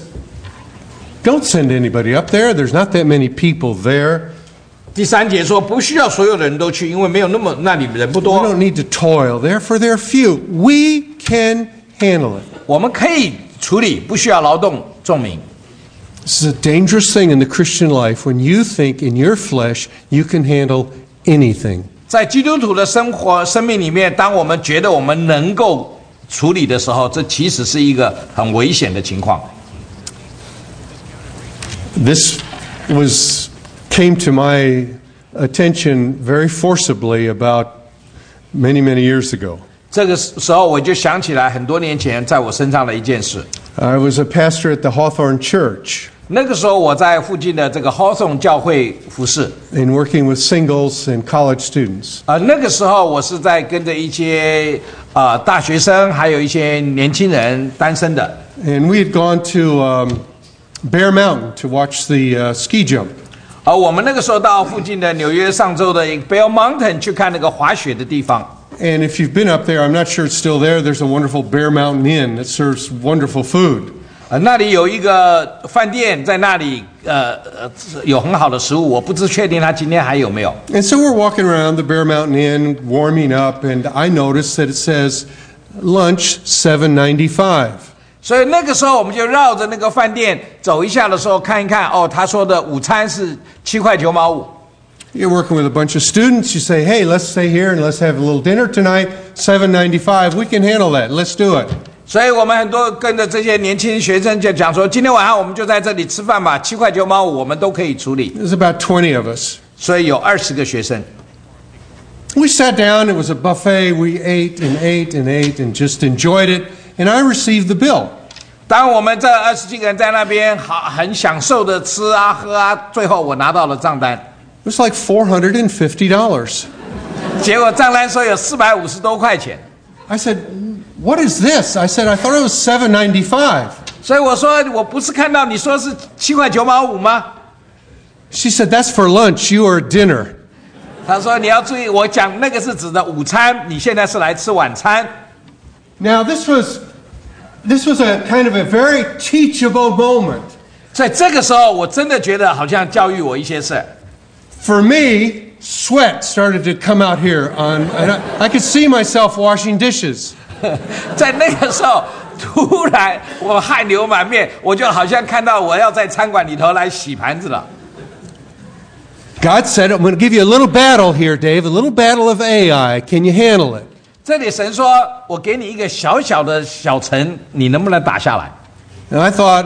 don't send anybody up there. There's not that many people there. 第三节说，不需要所有的人都去，因为没有那么那里人不 We 多。 don't need to toil there, for they're few. We can handle it. 我们可以处理，不需要劳动众民。 This is a dangerous thing in the Christian life when you think in your flesh you can handle anything. 在基督徒的生活生命里面，当我们觉得我们能够处理的时候，这其实是一个很危险的情况。 This was came to my attention very forcibly about many, many years ago. 这个时候我就想起来很多年前在我身上的一件事。 I was a pastor at the Hawthorne Church 那个时候我在附近的这个 Hawthorne 教会服侍。 and working with singles and college students. 啊、呃，那个时候我是在跟着一些啊、呃、大学生，还有一些年轻人单身的。 And we had gone to um, Bear Mountain to watch the uh, ski jump. 而我们那个时候到附近的纽约上州的 Bear Mountain 去看那个滑雪的地方。 And if you've been up there, I'm not sure it's still there. There's a wonderful Bear Mountain Inn that serves wonderful food. 呃，那里有一个饭店，在那里呃呃有很好的食物，我不知确定他今天还有没有。 And so we're walking around the Bear Mountain Inn, warming up, and I noticed that it says lunch seven ninety-five. 所以那个时候我们就绕着那个饭店走一下的时候，看一看，哦，他说的午餐是七块九毛五。 You're working with a bunch of students. You say, hey, let's stay here and let's have a little dinner tonight. seven ninety-five. We can handle that. Let's do it. 所以我们很多跟着这些年轻学生就讲说，今天晚上我们就在这里吃饭吧，七块九毛五我们都可以处理。 There's about twenty of us. 所以有二十个学生。 We sat down. It was a buffet. We ate and ate and ate and just enjoyed it. And I received the bill. 当我们这二十几个人在那边好很享受的吃啊喝啊，最后我拿到了账单。 It was like four hundred fifty dollars. 结果账单说有四百五十多块钱。 I said, what is this? I said, I thought it was seven ninety-five. 所以我说我不是看到你说是七块九毛五吗？ She said, that's for lunch. You are dinner. 他说你要注意，我讲那个是指的午餐，你现在是来吃晚餐。 Now this was this was a kind of a very teachable moment. 所以这个时候我真的觉得好像教育我一些事。 For me, sweat started to come out here on and I, I could see myself washing dishes. 在那个时候突然我汗流满面，我就好像看到我要在餐馆里头来洗盘子了。 God said, I'm going to give you a little battle here, Dave, a little battle of Ai. Can you handle it? 这里神说我给你一个小小的小城，你能不能打下来？ And I thought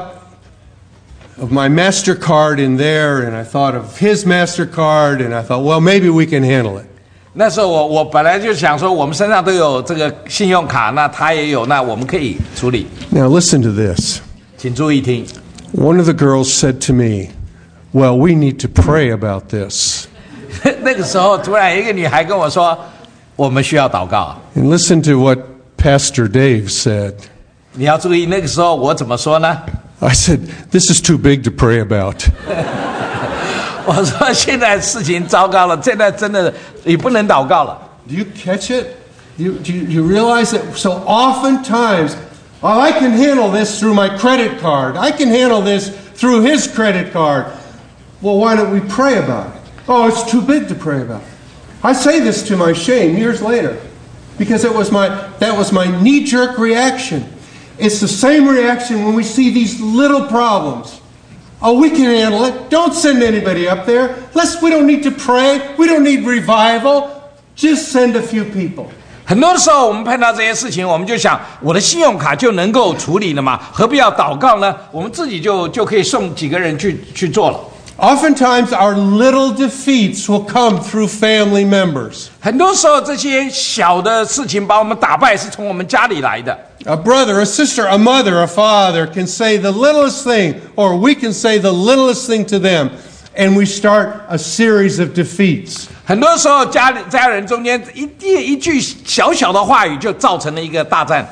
of my MasterCard in there, and I thought of his MasterCard, and I thought, well, maybe we can handle it. 那时候我我本来就想说，我们身上都有这个信用卡，那他也有，那我们可以处理。 Now listen to this. 请注意听。 One of the girls said to me, well, we need to pray about this. 那个时候突然一个女孩跟我说，我们需要祷告。 And listen to what Pastor Dave said. 你要注意，那个时候我怎么说呢？ I said, this is too big to pray about. 我说现在事情糟糕了，现在真的也不能祷告了。 Do you catch it? You, do you, you realize that so oftentimes, oh, I can handle this through my credit card. I can handle this through his credit card. Well, why don't we pray about it? Oh, it's too big to pray about. I say this to my shame years later because it was my, that was my knee-jerk reaction. It's the same reaction when we see these little problems. Oh, we can handle it. Don't send anybody up there. Let's, we don't need to pray. We don't need revival. Just send a few people. 很多的时候，我们碰到这些事情，我们就想，我的信用卡就能够处理了嘛，何必要祷告呢？我们自己就就可以送几个人去去做了。 Oftentimes, our little defeats will come through family members. 很多时候，这些小的事情把我们打败，是从我们家里来的。 A brother, a sister, a mother, a father can say the littlest thing, or we can say the littlest thing to them, and we start a series of defeats. 很多时候，家里家人中间一一句小小的话语，就造成了一个大战。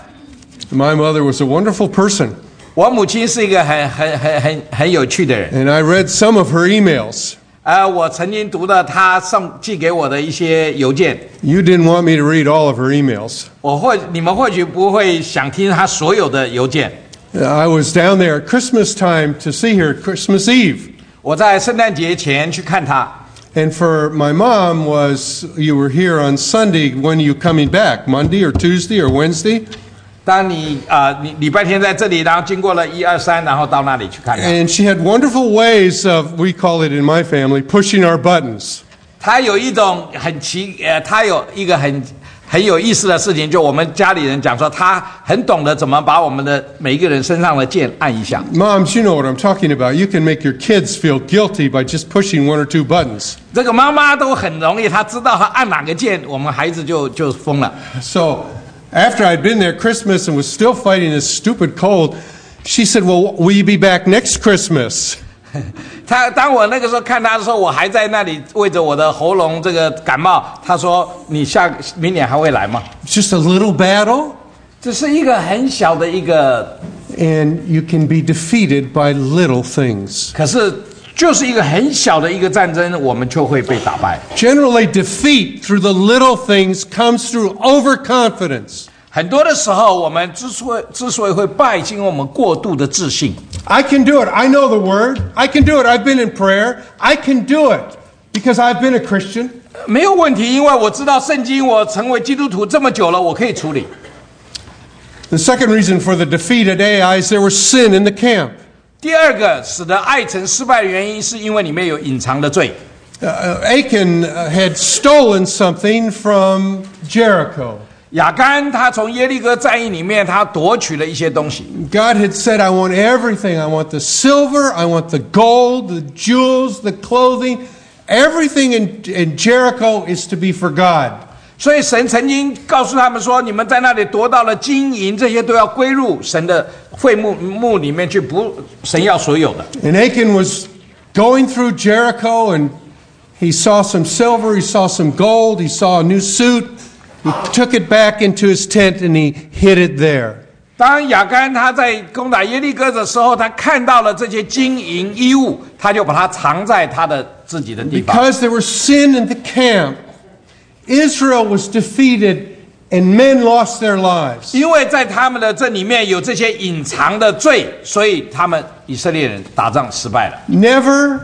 My mother was a wonderful person. 我母亲是一个很很很很很有趣的人。 And I read some of her emails. 呃，我曾经读了她送寄给我的一些邮件。 You didn't want me to read all of her emails. 我或你们或许不会想听她所有的邮件。 I was down there at Christmas time to see her Christmas Eve. 我在圣诞节前去看她。 And for my mom was, you were here on Sunday. When are you coming back? Monday or Tuesday or Wednesday? 当你啊、呃，你礼拜天在这里，然后经过了一二三，然后到那里去看她。 And she had wonderful ways of, we call it in my family, pushing our buttons. 她有一种很奇，呃，她有一个很很有意思的事情，就我们家里人讲说，她很懂得怎么把我们的每一个人身上的键按一下。 Moms, you know what I'm talking about. You can make your kids feel guilty by just pushing one or two buttons. 这个妈妈都很容易，她知道她按哪个键，我们孩子就就疯了。 So after I'd been there Christmas and was still fighting this stupid cold, she said, well, will you be back next Christmas? 他当我那个时候看他的时候，我还在那里为着我的喉咙这个感冒。他说：“你下明年还会来吗？” Just a little battle. 这是一个很小的一个， And you can be defeated by little things. 可是就是一个很小的一个战争，我们就会被打败。 Generally, defeat through the little things comes through overconfidence. 很多的时候，我们之所以之所以会败，是因为我们过度的自信。 I can do it. I know the word. I can do it. I've been in prayer. I can do it because I've been a Christian. 没有问题，因为我知道圣经，我成为基督徒这么久了，我可以处理。 The second reason for the defeat at Ai is there was sin in the camp. 第二个使得爱城失败的原因，是因为里面有隐藏的罪。 Uh, Achan had stolen something from Jericho. 亚干他从耶利哥战役里面，他夺取了一些东西。 God had said, I want everything. I want the silver, I want the gold, the jewels, the clothing. Everything in, in Jericho is to be for God. 所以神曾经告诉他们说，你们在那里夺到了金银，这些都要归入神的会幕幕里面去，不，神要所有的。 And Achan was going through Jericho, and he saw some silver, he saw some gold, he saw a new suit. He took it back into his tent and he hid it there. 当亚干他在攻打耶利哥的时候，他看到了这些金银衣物，他就把它藏在他的自己的地方。 Because there was sin in the camp, Israel was defeated and men lost their lives. 因为在他们的这里面有这些隐藏的罪，所以他们以色列人打仗失败了。 Never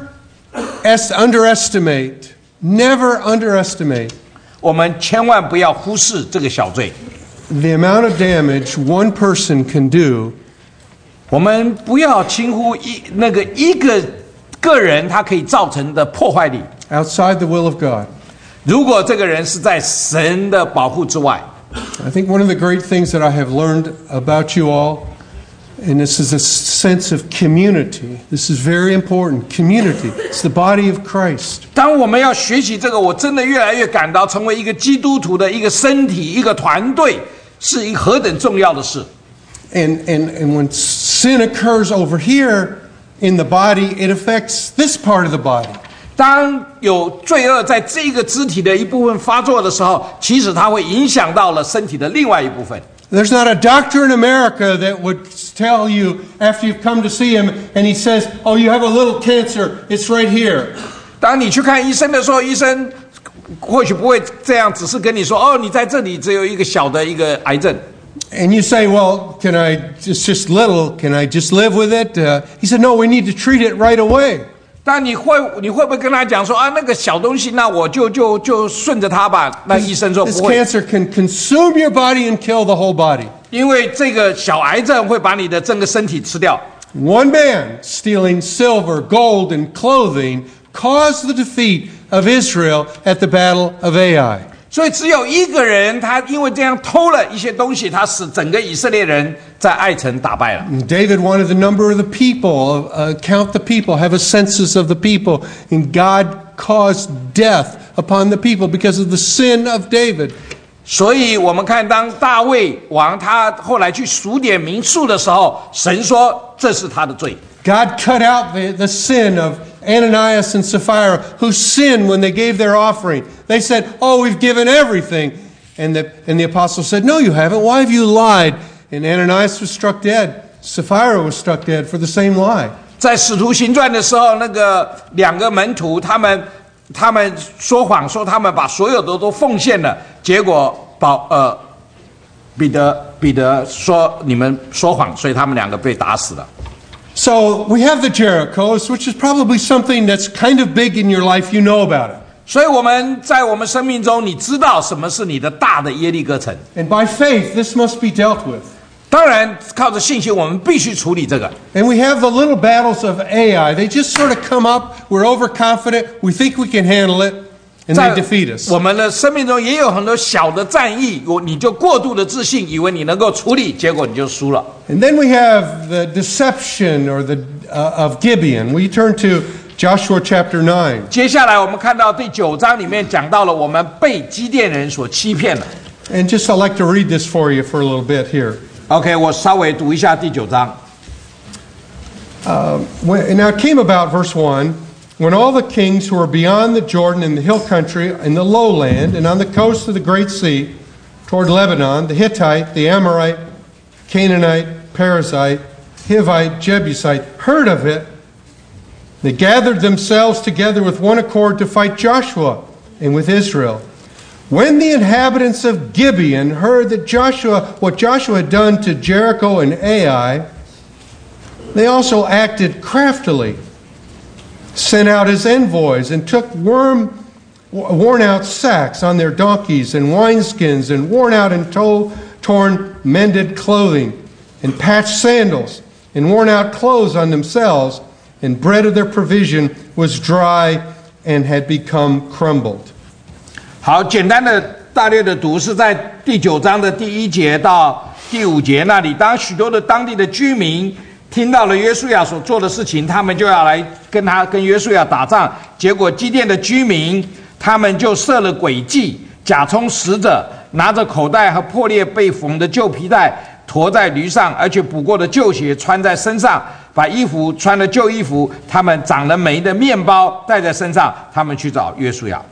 underestimate, never underestimate. 我们千万不要忽视这个小罪。 The amount of damage one person can do. 我们不要轻忽一那个一个个人他可以造成的破坏力。 Outside the will of God. 如果这个人是在神的保护之外。 I think one of the great things that I have learned about you all, and this is a sense of community. This is very important. Community. It's the body of Christ. 当我们要学习这个，我真的越来越感到成为一个基督徒的一个身体、一个团队，是一个何等重要的事。 And and and when sin occurs over here in the body, it affects this part of the body. 当有罪恶在这个肢体的一部分发作的时候，其实它会影响到了身体的另外一部分。 There's not a doctor in America that would tell you after you've come to see him and he says, "Oh, you have a little cancer. It's right here." 当你去看医生的时候，医生或许不会这样，只是跟你说：“哦，你在这里只有一个小的一个癌症。” And you say, "Well, can I? It's just little. Can I just live with it?" Uh, he said, "No, we need to treat it right away." 但你会你会不会跟他讲说啊，那个小东西，那我就就就顺着它吧？那医生说不 This 会， cancer can consume your body and kill the whole body. 因为这个小癌症会把你的整个身体吃掉。 One man stealing silver, gold, and clothing caused the defeat of Israel at the battle of Ai. 所以只有一个人，他因为这样偷了一些东西，他使整个以色列人在爱城打败了。 David wanted the number of the people, uh, count the people, have a census of the people, and God caused death upon the people because of the sin of David. 所以我们看，当大卫王他后来去数点民数的时候，神说这是他的罪。 God cut out the, the sin of Ananias and Sapphira, who sinned when they gave their offering. They said, "Oh, we've given everything." And the, and the apostle said, "No, you haven't. Why have you lied?" And Ananias was struck dead. Sapphira was struck dead for the same lie. 在使徒行传的时候，那个两个门徒，他们他们说谎，说他们把所有的都奉献了，结果保呃彼得彼得说你们说谎，所以他们两个被打死了。 So we have the Jerichos, which is probably something that's kind of big in your life. You know about it. 所以我们在我们生命中，你知道什么是你的大的耶利哥城。 And by faith, this must be dealt with. 当然，靠着信心，我们必须处理这个。 And we have the little battles of Ai. They just sort of come up. We're overconfident. We think we can handle it. And they defeat us. 我们的生命中也有很多小的战役，你就过度的自信，以为你能够处理，结果你就输了。 And then we have the deception or the uh, of Gibeon. We turn to Joshua chapter nine. 接下来我们看到第九章里面讲到了我们被基甸人所欺骗了。 And just I'd like to read this for you for a little bit here. OK， 我稍微读一下第九章。 Uh, when, and now it came about, verse one, when all the kings who were beyond the Jordan in the hill country, in the lowland, and on the coast of the great sea, toward Lebanon, the Hittite, the Amorite, Canaanite, Perizzite, Hivite, Jebusite, heard of it, they gathered themselves together with one accord to fight Joshua and with Israel. When the inhabitants of Gibeon heard that Joshua, what Joshua had done to Jericho and Ai, they also acted craftily, sent out his envoys, and took worm, worn-out sacks on their donkeys and wineskins and worn-out and tow, torn, mended clothing, and patched sandals, and worn out clothes on themselves, and bread of their provision was dry and had become crumbled. 好，简单的大略的读是在第九章的第一节到第五节那里。当许多的当地的居民听到了约书亚所做的事情，他们就要来跟他跟约书亚打仗。结果基甸的居民他们就设了诡计，假充使者，拿着口袋和破裂被缝的旧皮带驮在驴上，而且补过的旧鞋穿在身上，把衣服穿了旧衣服，他们长了霉的面包带在身上，他们去找约书亚。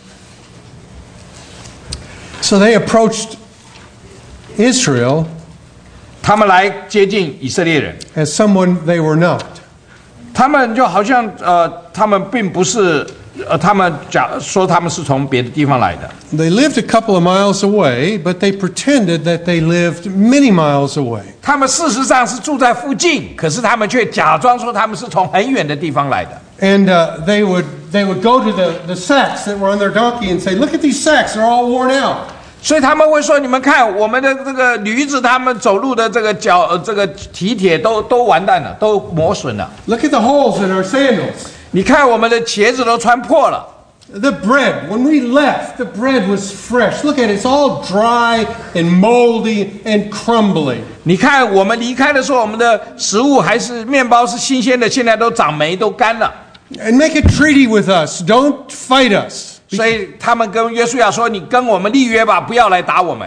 So they approached Israel 他们来接近以色列人 as someone they were not. 他们就好像呃，他们并不是呃，他们假说他们是从别的地方来的。 They lived a couple of miles away, but they pretended that they lived many miles away. 他们事实上是住在附近，可是他们却假装说他们是从很远的地方来的。 And uh, they would they would go to the, the sacks that were on their donkey and say, "Look at these sacks; they're all worn out." 所以他们会说：“你们看，我们的这个驴子，他们走路的这个脚，呃，这个蹄铁都都完蛋了，都磨损了。 Look at the holes in our sandals. 你看我们的鞋子都穿破了。 The bread, when we left, the bread was fresh. Look at it; it's all dry and moldy and crumbly. 你看我们离开的时候，我们的食物还是面包是新鲜的，现在都长霉，都干了。 And make a treaty with us. Don't fight us." 所以他们跟约书亚说：“你跟我们立约吧，不要来打我们。”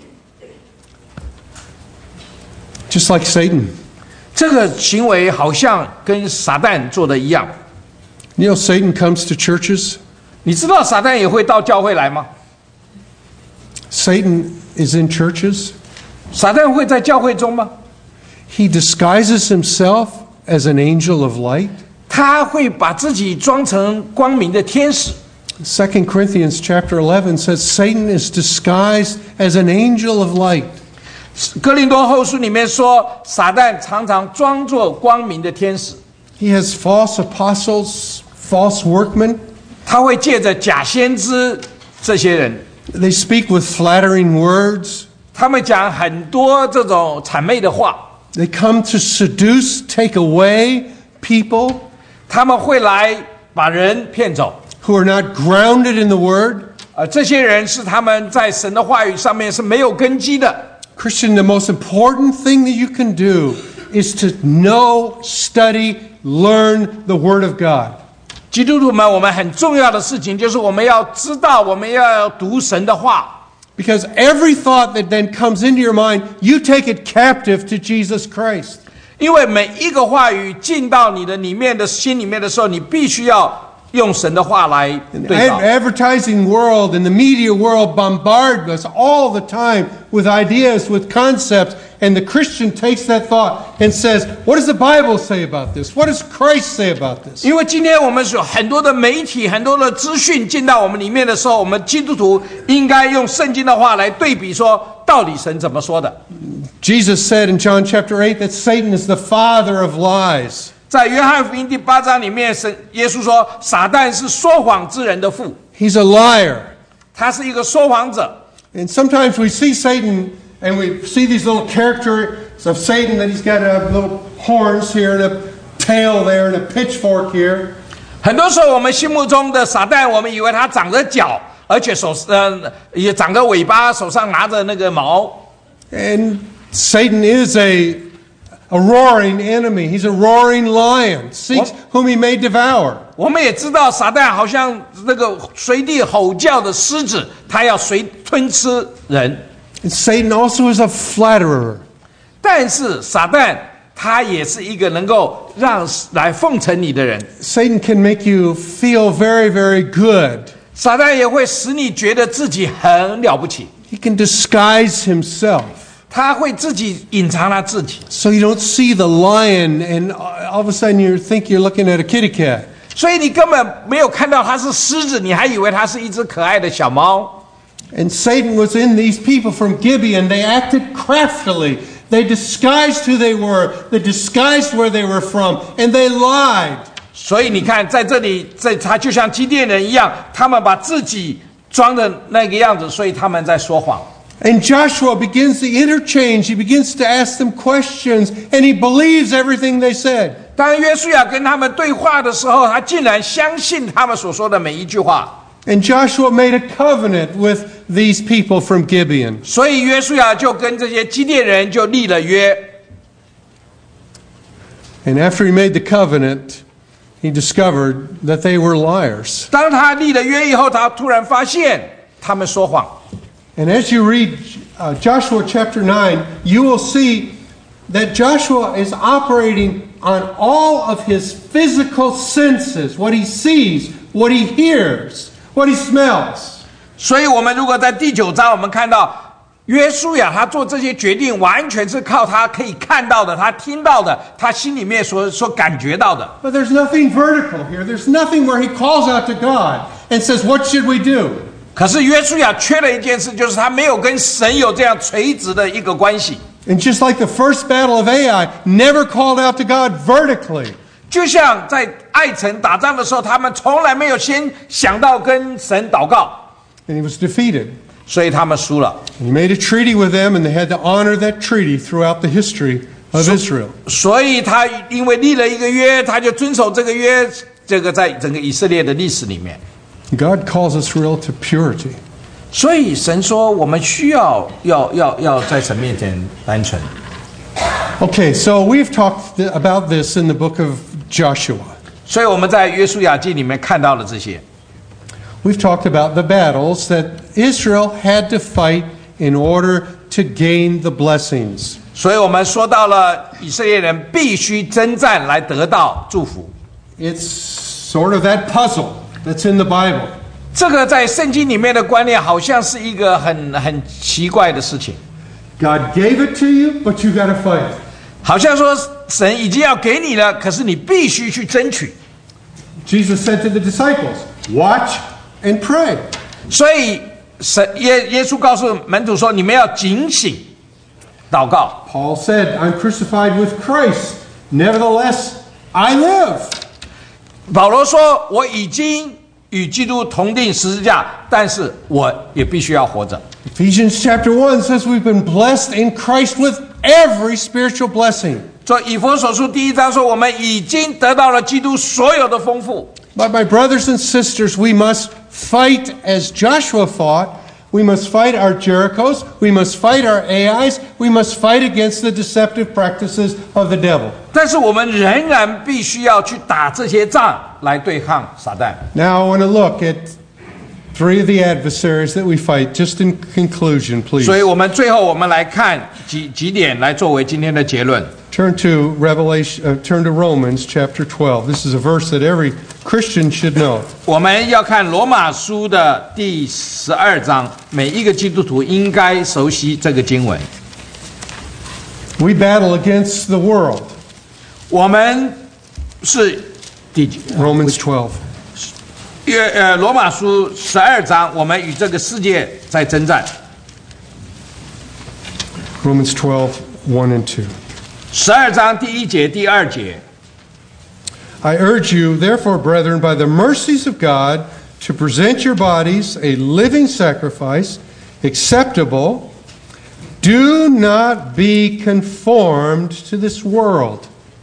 Just like Satan. 这个行为好像跟撒旦做的一样。 You know, Satan comes to churches. 你知道撒旦也会到教会来吗？ Satan is in churches. 撒旦会在教会中吗？ He disguises himself as an angel of light. 他会把自己装成光明的天使。 Second Corinthians chapter eleven says Satan is disguised as an angel of light. 哥林多后书里面说，撒旦常常装作光明的天使。 He has false apostles, false workmen. 他会借着假先知这些人， They speak with flattering words. 他们讲很多这种谄媚的话。 They come to seduce, take away people 他们会来把人骗走。 who are not grounded in the word. 呃，这些人是他们在神的话语上面是没有根基的。 Christian, the most important thing that you can do is to know, study, learn the word of God. 基督徒们，我们很重要的事情就是我们要知道，我们要读神的话。 Because every thought that then comes into your mind, you take it captive to Jesus Christ. 因为每一个话语进到你的里面的心里面的时候，你必须要用神的话来对照。 The advertising world and the media world bombard us all the time with ideas, with concepts, and the Christian takes that thought and says, what does the Bible say about this? What does Christ say about this? 因为今天我们有很多的媒体、很多的资讯进到我们里面的时候，我们基督徒应该用圣经的话来对比说，到底神怎么说的。 Jesus said in John chapter eight that Satan is the father of lies. 在约翰福音第八章里面，神耶稣说，撒旦是说谎之人的父， He's a liar. 他是一个说谎者。 And sometimes we see Satan and we see these little characters of Satan that he's got a little horns here and a tail there and a pitchfork here. 很多时候，我们心目中的撒旦，我们以为他长着脚，而且手呃也长着尾巴，手上拿着那个矛。 And Satan is a a roaring enemy. He's a roaring lion, seeks whom he may devour. 我们也知道，撒旦好像那个随地吼叫的狮子，他要随吞吃人。 And Satan also is a flatterer. 但是撒旦他也是一个能够让来奉承你的人。 Satan can make you feel very, very good. 撒旦也会使你觉得自己很了不起。 He can disguise himself. 他会自己隐藏他自己， So you don't see the lion and all of a sudden you think you're looking at a kitty cat. 所以你根本没有看到他是狮子，你还以为他是一只可爱的小猫。 And Satan was in these people from Gibeon. They acted craftily. They disguised who they were. They disguised where they were from. And they lied. 所以你看，在这里，在他就像基甸人一样，他们把自己装的那个样子，所以他们在说谎。 And Joshua begins the interchange. He begins to ask them questions, and he believes everything they said. 当约书亚跟他们对话的时候，他竟然相信他们所说的每一句话。 And Joshua made a covenant with these people from Gibeon. 所以约书亚就跟这些基甸人就立了约。 And after he made the covenant, he discovered that they were liars. 当他立了约以后，他突然发现他们说谎。 And as you read uh, Joshua chapter nine, you will see that Joshua is operating on all of his physical senses, what he sees, what he hears, what he smells. 所以我们如果在第九章我们看到约书亚他做这些决定完全是靠他可以看到的，他听到的，他心里面所所感觉到的。 But there's nothing vertical here. There's nothing where he calls out to God and says, "What should we do?" 可是约书亚缺了一件事，就是他没有跟神有这样垂直的一个关系。 And just like the first battle of Ai, never called out to God vertically. 就像在爱城打仗的时候，他们从来没有先想到跟神祷告， And he was defeated. 所以他们输了。 And he made a treaty with them, and they had to honor that treaty throughout the history of Israel. 所以他因为立了一个约，他就遵守这个约，这个在整个以色列的历史里面。 God calls Israel to purity. 所以神说，我们需要要要要在神面前单纯。 Okay, so we've talked th- about this in the book of Joshua. 所以我们在约书亚记里面看到了这些。 We've talked about the battles that Israel had to fight in order to gain the blessings. 所以我们说到了以色列人必须征战来得到祝福。 It's sort of that puzzle that's in the Bible. 这个在圣经里面的观念好像是一个很很奇怪的事情， God gave it to you, but you got to fight. 好像说神已经要给你了，可是你必须去争取。 Jesus said to the disciples, "Watch and pray." 所以神耶耶稣告诉门徒说：“你们要警醒，祷告。” Paul said, "I'm crucified with Christ. Nevertheless, I live." 保罗说：“我已经与基督同定十字架，但是我也必须要活着。” Ephesians chapter one says we've been blessed in Christ with every spiritual blessing. 所以以弗所书第一章说，我们已经得到了基督所有的丰富。 But my brothers and sisters, we must fight as Joshua fought. We must fight our Jerichos. We must fight our Ais. We must fight against the deceptive practices of the devil. 但是我们仍然必须要去打这些仗来对抗撒旦。 Now I want to look at three of the adversaries that we fight, just in conclusion, please. 所以我们最后我们来看几几点来作为今天的结论。 Turn to Revelation. Uh, turn to Romans chapter twelve. This is a verse that every Christian should know. 我们要看罗马书的第十二章，每一个基督徒应该熟悉这个经文。 We battle against the world. 我们是第几 Romans twelve. 约呃罗马书十二章，我们与这个世界在征战。 Romans twelve, one and two. 十二章第一节、第二节。 I urge you, therefore, brethren, by the mercies of God, to present your bodies a living sacrifice, acceptable. Do not be conformed to this world.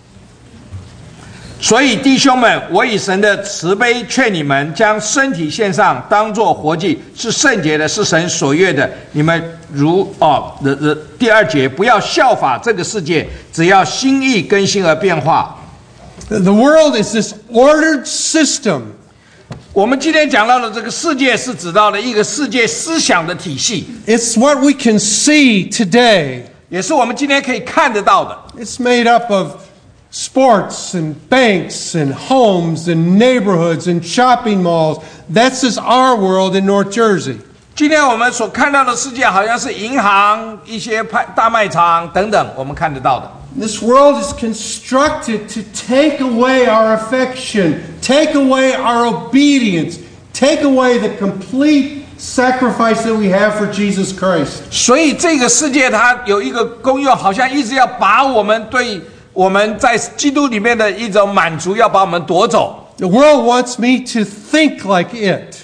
所以弟兄们，我以神的慈悲劝你们，将身体献上，当作活祭，是圣洁的，是神所悦的。你们如哦，的的第二节，不要效法这个世界，只要心意更新而变化。 The world is this ordered system. 我们今天讲到的这个世界，是指到的一个世界思想的体系， It's what we can see today. 也是我们今天可以看得到的。 It's made up of sports and banks and homes and neighborhoods and shopping malls. That's just our world in North Jersey. 今天我们所看到的世界，好像是银行、一些派大卖场等等，我们看得到的。 This world is constructed to take away our affection, take away our obedience, take away the complete sacrifice that we have for Jesus Christ. 所以这个世界它有一个功用，好像一直要把我们对我们在基督里面的一种满足，要把我们夺走。 The world wants me to think like it.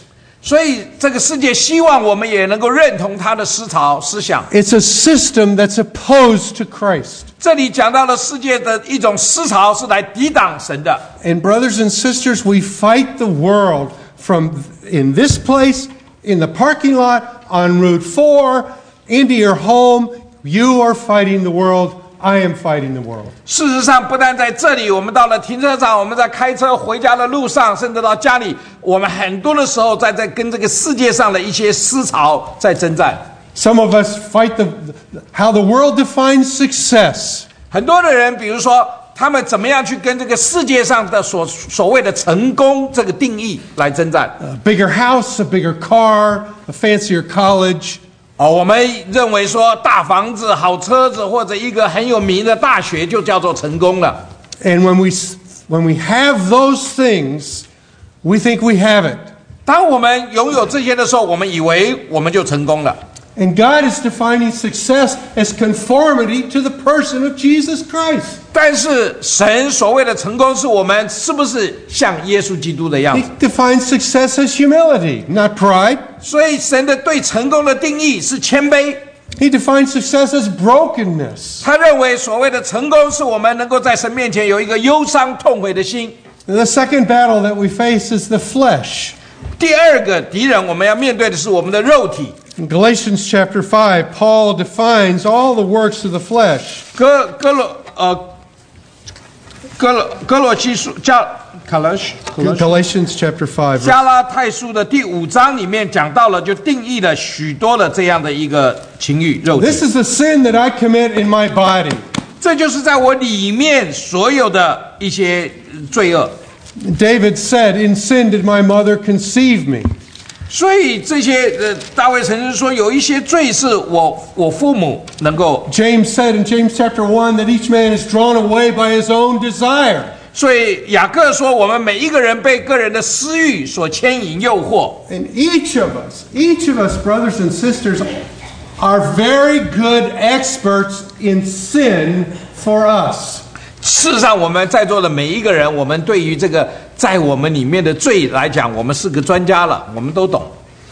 所以这个世界希望我们也能够认同他的思潮思想。 It's a system that's opposed to Christ. 这里讲到了世界的一种思潮是来抵挡神的。 And brothers and sisters, we fight the world from in this place, in the parking lot, on Route four, into your home. You are fighting the world. I am fighting the world. 事实上，不但在这里，我们到了停车场，我们在开车回家的路上，甚至到家里，我们很多的时候在在跟这个世界上的一些思潮在征战。 Some of us fight the how the world defines success. 很多的人，比如说，他们怎么样去跟这个世界上的所所谓的成功这个定义来征战？ A bigger house, a bigger car, a fancier college. 哦，我们认为说大房子、好车子或者一个很有名的大学就叫做成功了。 And when we when we have those things, we think we have it. 当我们拥有这些的时候，我们以为我们就成功了。 And God is defining success as conformity to the person of Jesus Christ. 但是神所谓的成功，是我们是不是像耶稣基督的样 He 子？ defines success as humility, not pride. 所以神的对成功的定义是谦卑。 He defines success as brokenness. 他认为所谓的成功，是我们能够在神面前有一个忧伤痛悔的心。 The second battle that we face is the flesh. 第二个敌人，我们要面对的是我们的肉体。 In Galatians chapter five, Paul defines all the works of the flesh. 哥哥罗呃哥罗哥罗西书加卡拉西 Galatians chapter five. 加拉太书的第五章里面讲到了，就定义了许多的这样的一个情欲肉体。 This is the sin that I commit in my body. 这就是在我里面所有的一些罪恶。 David said, "In sin did my mother conceive me." 所以这些呃，大卫曾经说，有一些罪是我我父母能够。 James said in James chapter one that each man is drawn away by his own desire. 所以雅各说，我们每一个人被个人的私欲所牵引诱惑。 And each of us, each of us, brothers and sisters, are very good experts in sin for us. 事实上，我们在座的每一个人，我们对于这个在我们里面的罪来讲，我们是个专家了，我们都懂。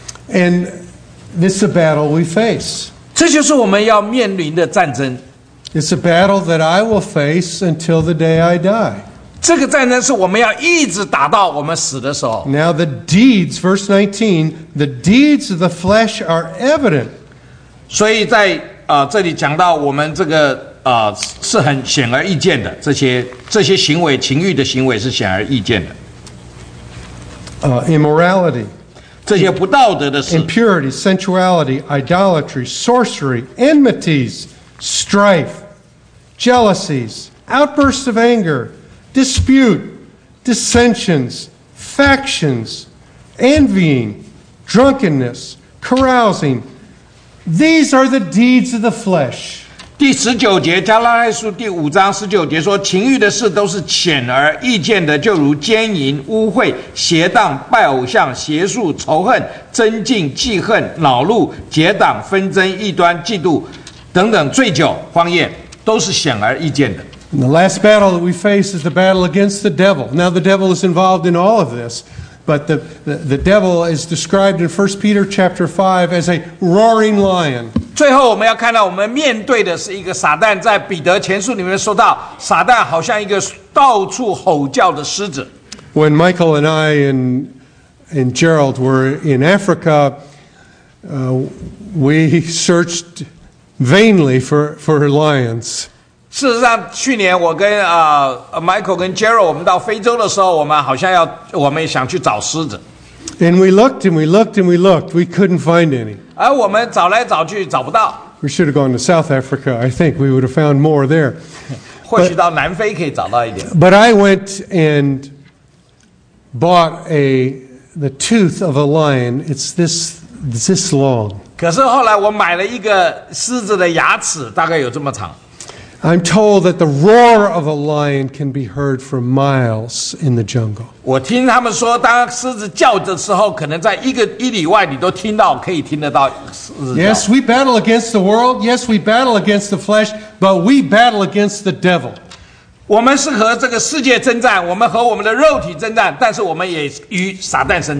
And this is a battle we face. 这就是我们要面临的战争。 It's a battle that I will face until the day I die. 这个战争是我们要一直打到我们死的时候。 Now the deeds, verse nineteen, the deeds of the flesh are evident. 所以在啊、呃、这里讲到我们这个啊、呃、是很显而易见的，这些这些行为情欲的行为是显而易见的。 Uh, immorality, 这些不道德的事， impurity, sensuality, idolatry, sorcery, enmities, strife, jealousies, outbursts of anger, dispute, dissensions, factions, envying, drunkenness, carousing. These are the deeds of the flesh. 第十九节加拉太书第五章十九节说，情欲的事都是显而易见的，就如奸淫、污秽、邪荡、拜偶像、邪术、仇恨、争竞、记恨、恼怒、结党、纷争、异端、嫉妒等等醉酒、荒宴，都是显而易见的。 And the last battle that we face is the battle against the devil. Now the devil is involved in all of this, but the, the, the devil is described in First Peter chapter five as a roaring lion. 最后我们要看到，我们面对的是一个撒旦，在彼得前书里面说到，撒旦好像一个到处吼叫的狮子。 When Michael and I and, and Gerald were in Africa, uh, we searched vainly for, for lions. 事实上，去年我跟啊、呃、Michael 跟 Gerald 我们到非洲的时候，我们好像要我们想去找狮子， And we looked and we looked and we looked. We couldn't find any. 而我们找来找去找不到。 We should have gone to South Africa. I think we would have found more there. 或许到南非可以找到一点。 But I went and bought a the tooth of a lion. It's this it's this long. 可是后来我买了一个狮子的牙齿，大概有这么长。 I'm told that the roar of a lion can be heard for miles in the jungle. 我听他们说，当狮子叫的时候，可能在一个一里外，你都听到，可以听得到狮子叫。 Yes, we battle against the world. Yes, we battle against the flesh, but we battle against the devil. 我们是和这个世界征战，我们和我们的肉体征战，但是我们也与撒旦征战。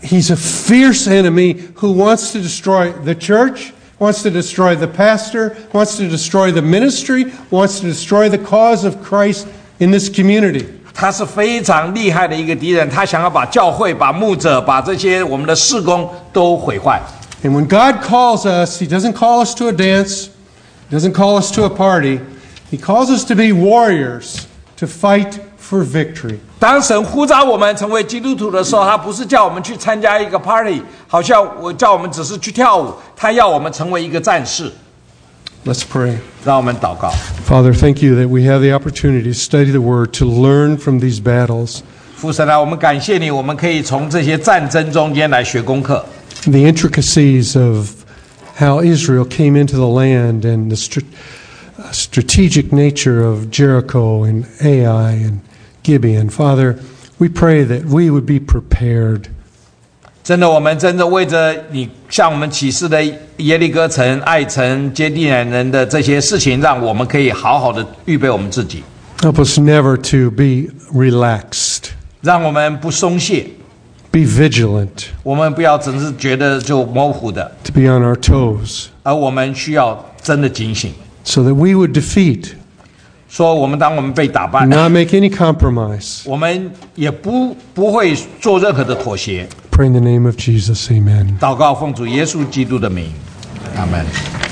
he's a fierce enemy who wants to destroy the church, wants to destroy the pastor, wants to destroy the ministry, wants to destroy the cause of Christ in this community. 他是非常厉害的一个敌人，他想要把教会、把牧者、把这些我们的事工都毁坏。 And when God calls us, He doesn't call us to a dance, He doesn't call us to a party. He calls us to be warriors, to fight for victory. 当神呼召我们成为基督徒的时候，他不是叫我们去参加一个 party， 好像我叫我们只是去跳舞，他要我们成为一个战士。 Let's pray. 让我们祷告。 Father, thank you that we have the opportunity to study the Word, to learn from these battles. 父神啊，我们感谢你，我们可以从这些战争中间来学功课。 The intricacies of how Israel came into the land and the st- strategic nature of Jericho and Ai and Gibeon. Father, we pray that we would be prepared. 真的，我们真的为着你向我们启示的耶利哥城、爱城、接地乃人的这些事情，让我们可以好好的预备我们自己， Help us never to be relaxed. 让我们不松懈， Be vigilant, 我们不要只是觉得就模糊的， to be on our toes, 而我们需要真的警醒。 so that we would defeat, 说我们当我们被打败， not make any compromise. 我们也不不会做任何的妥协。 Pray in the name of Jesus, amen. 祷告奉主耶稣基督的名，阿门。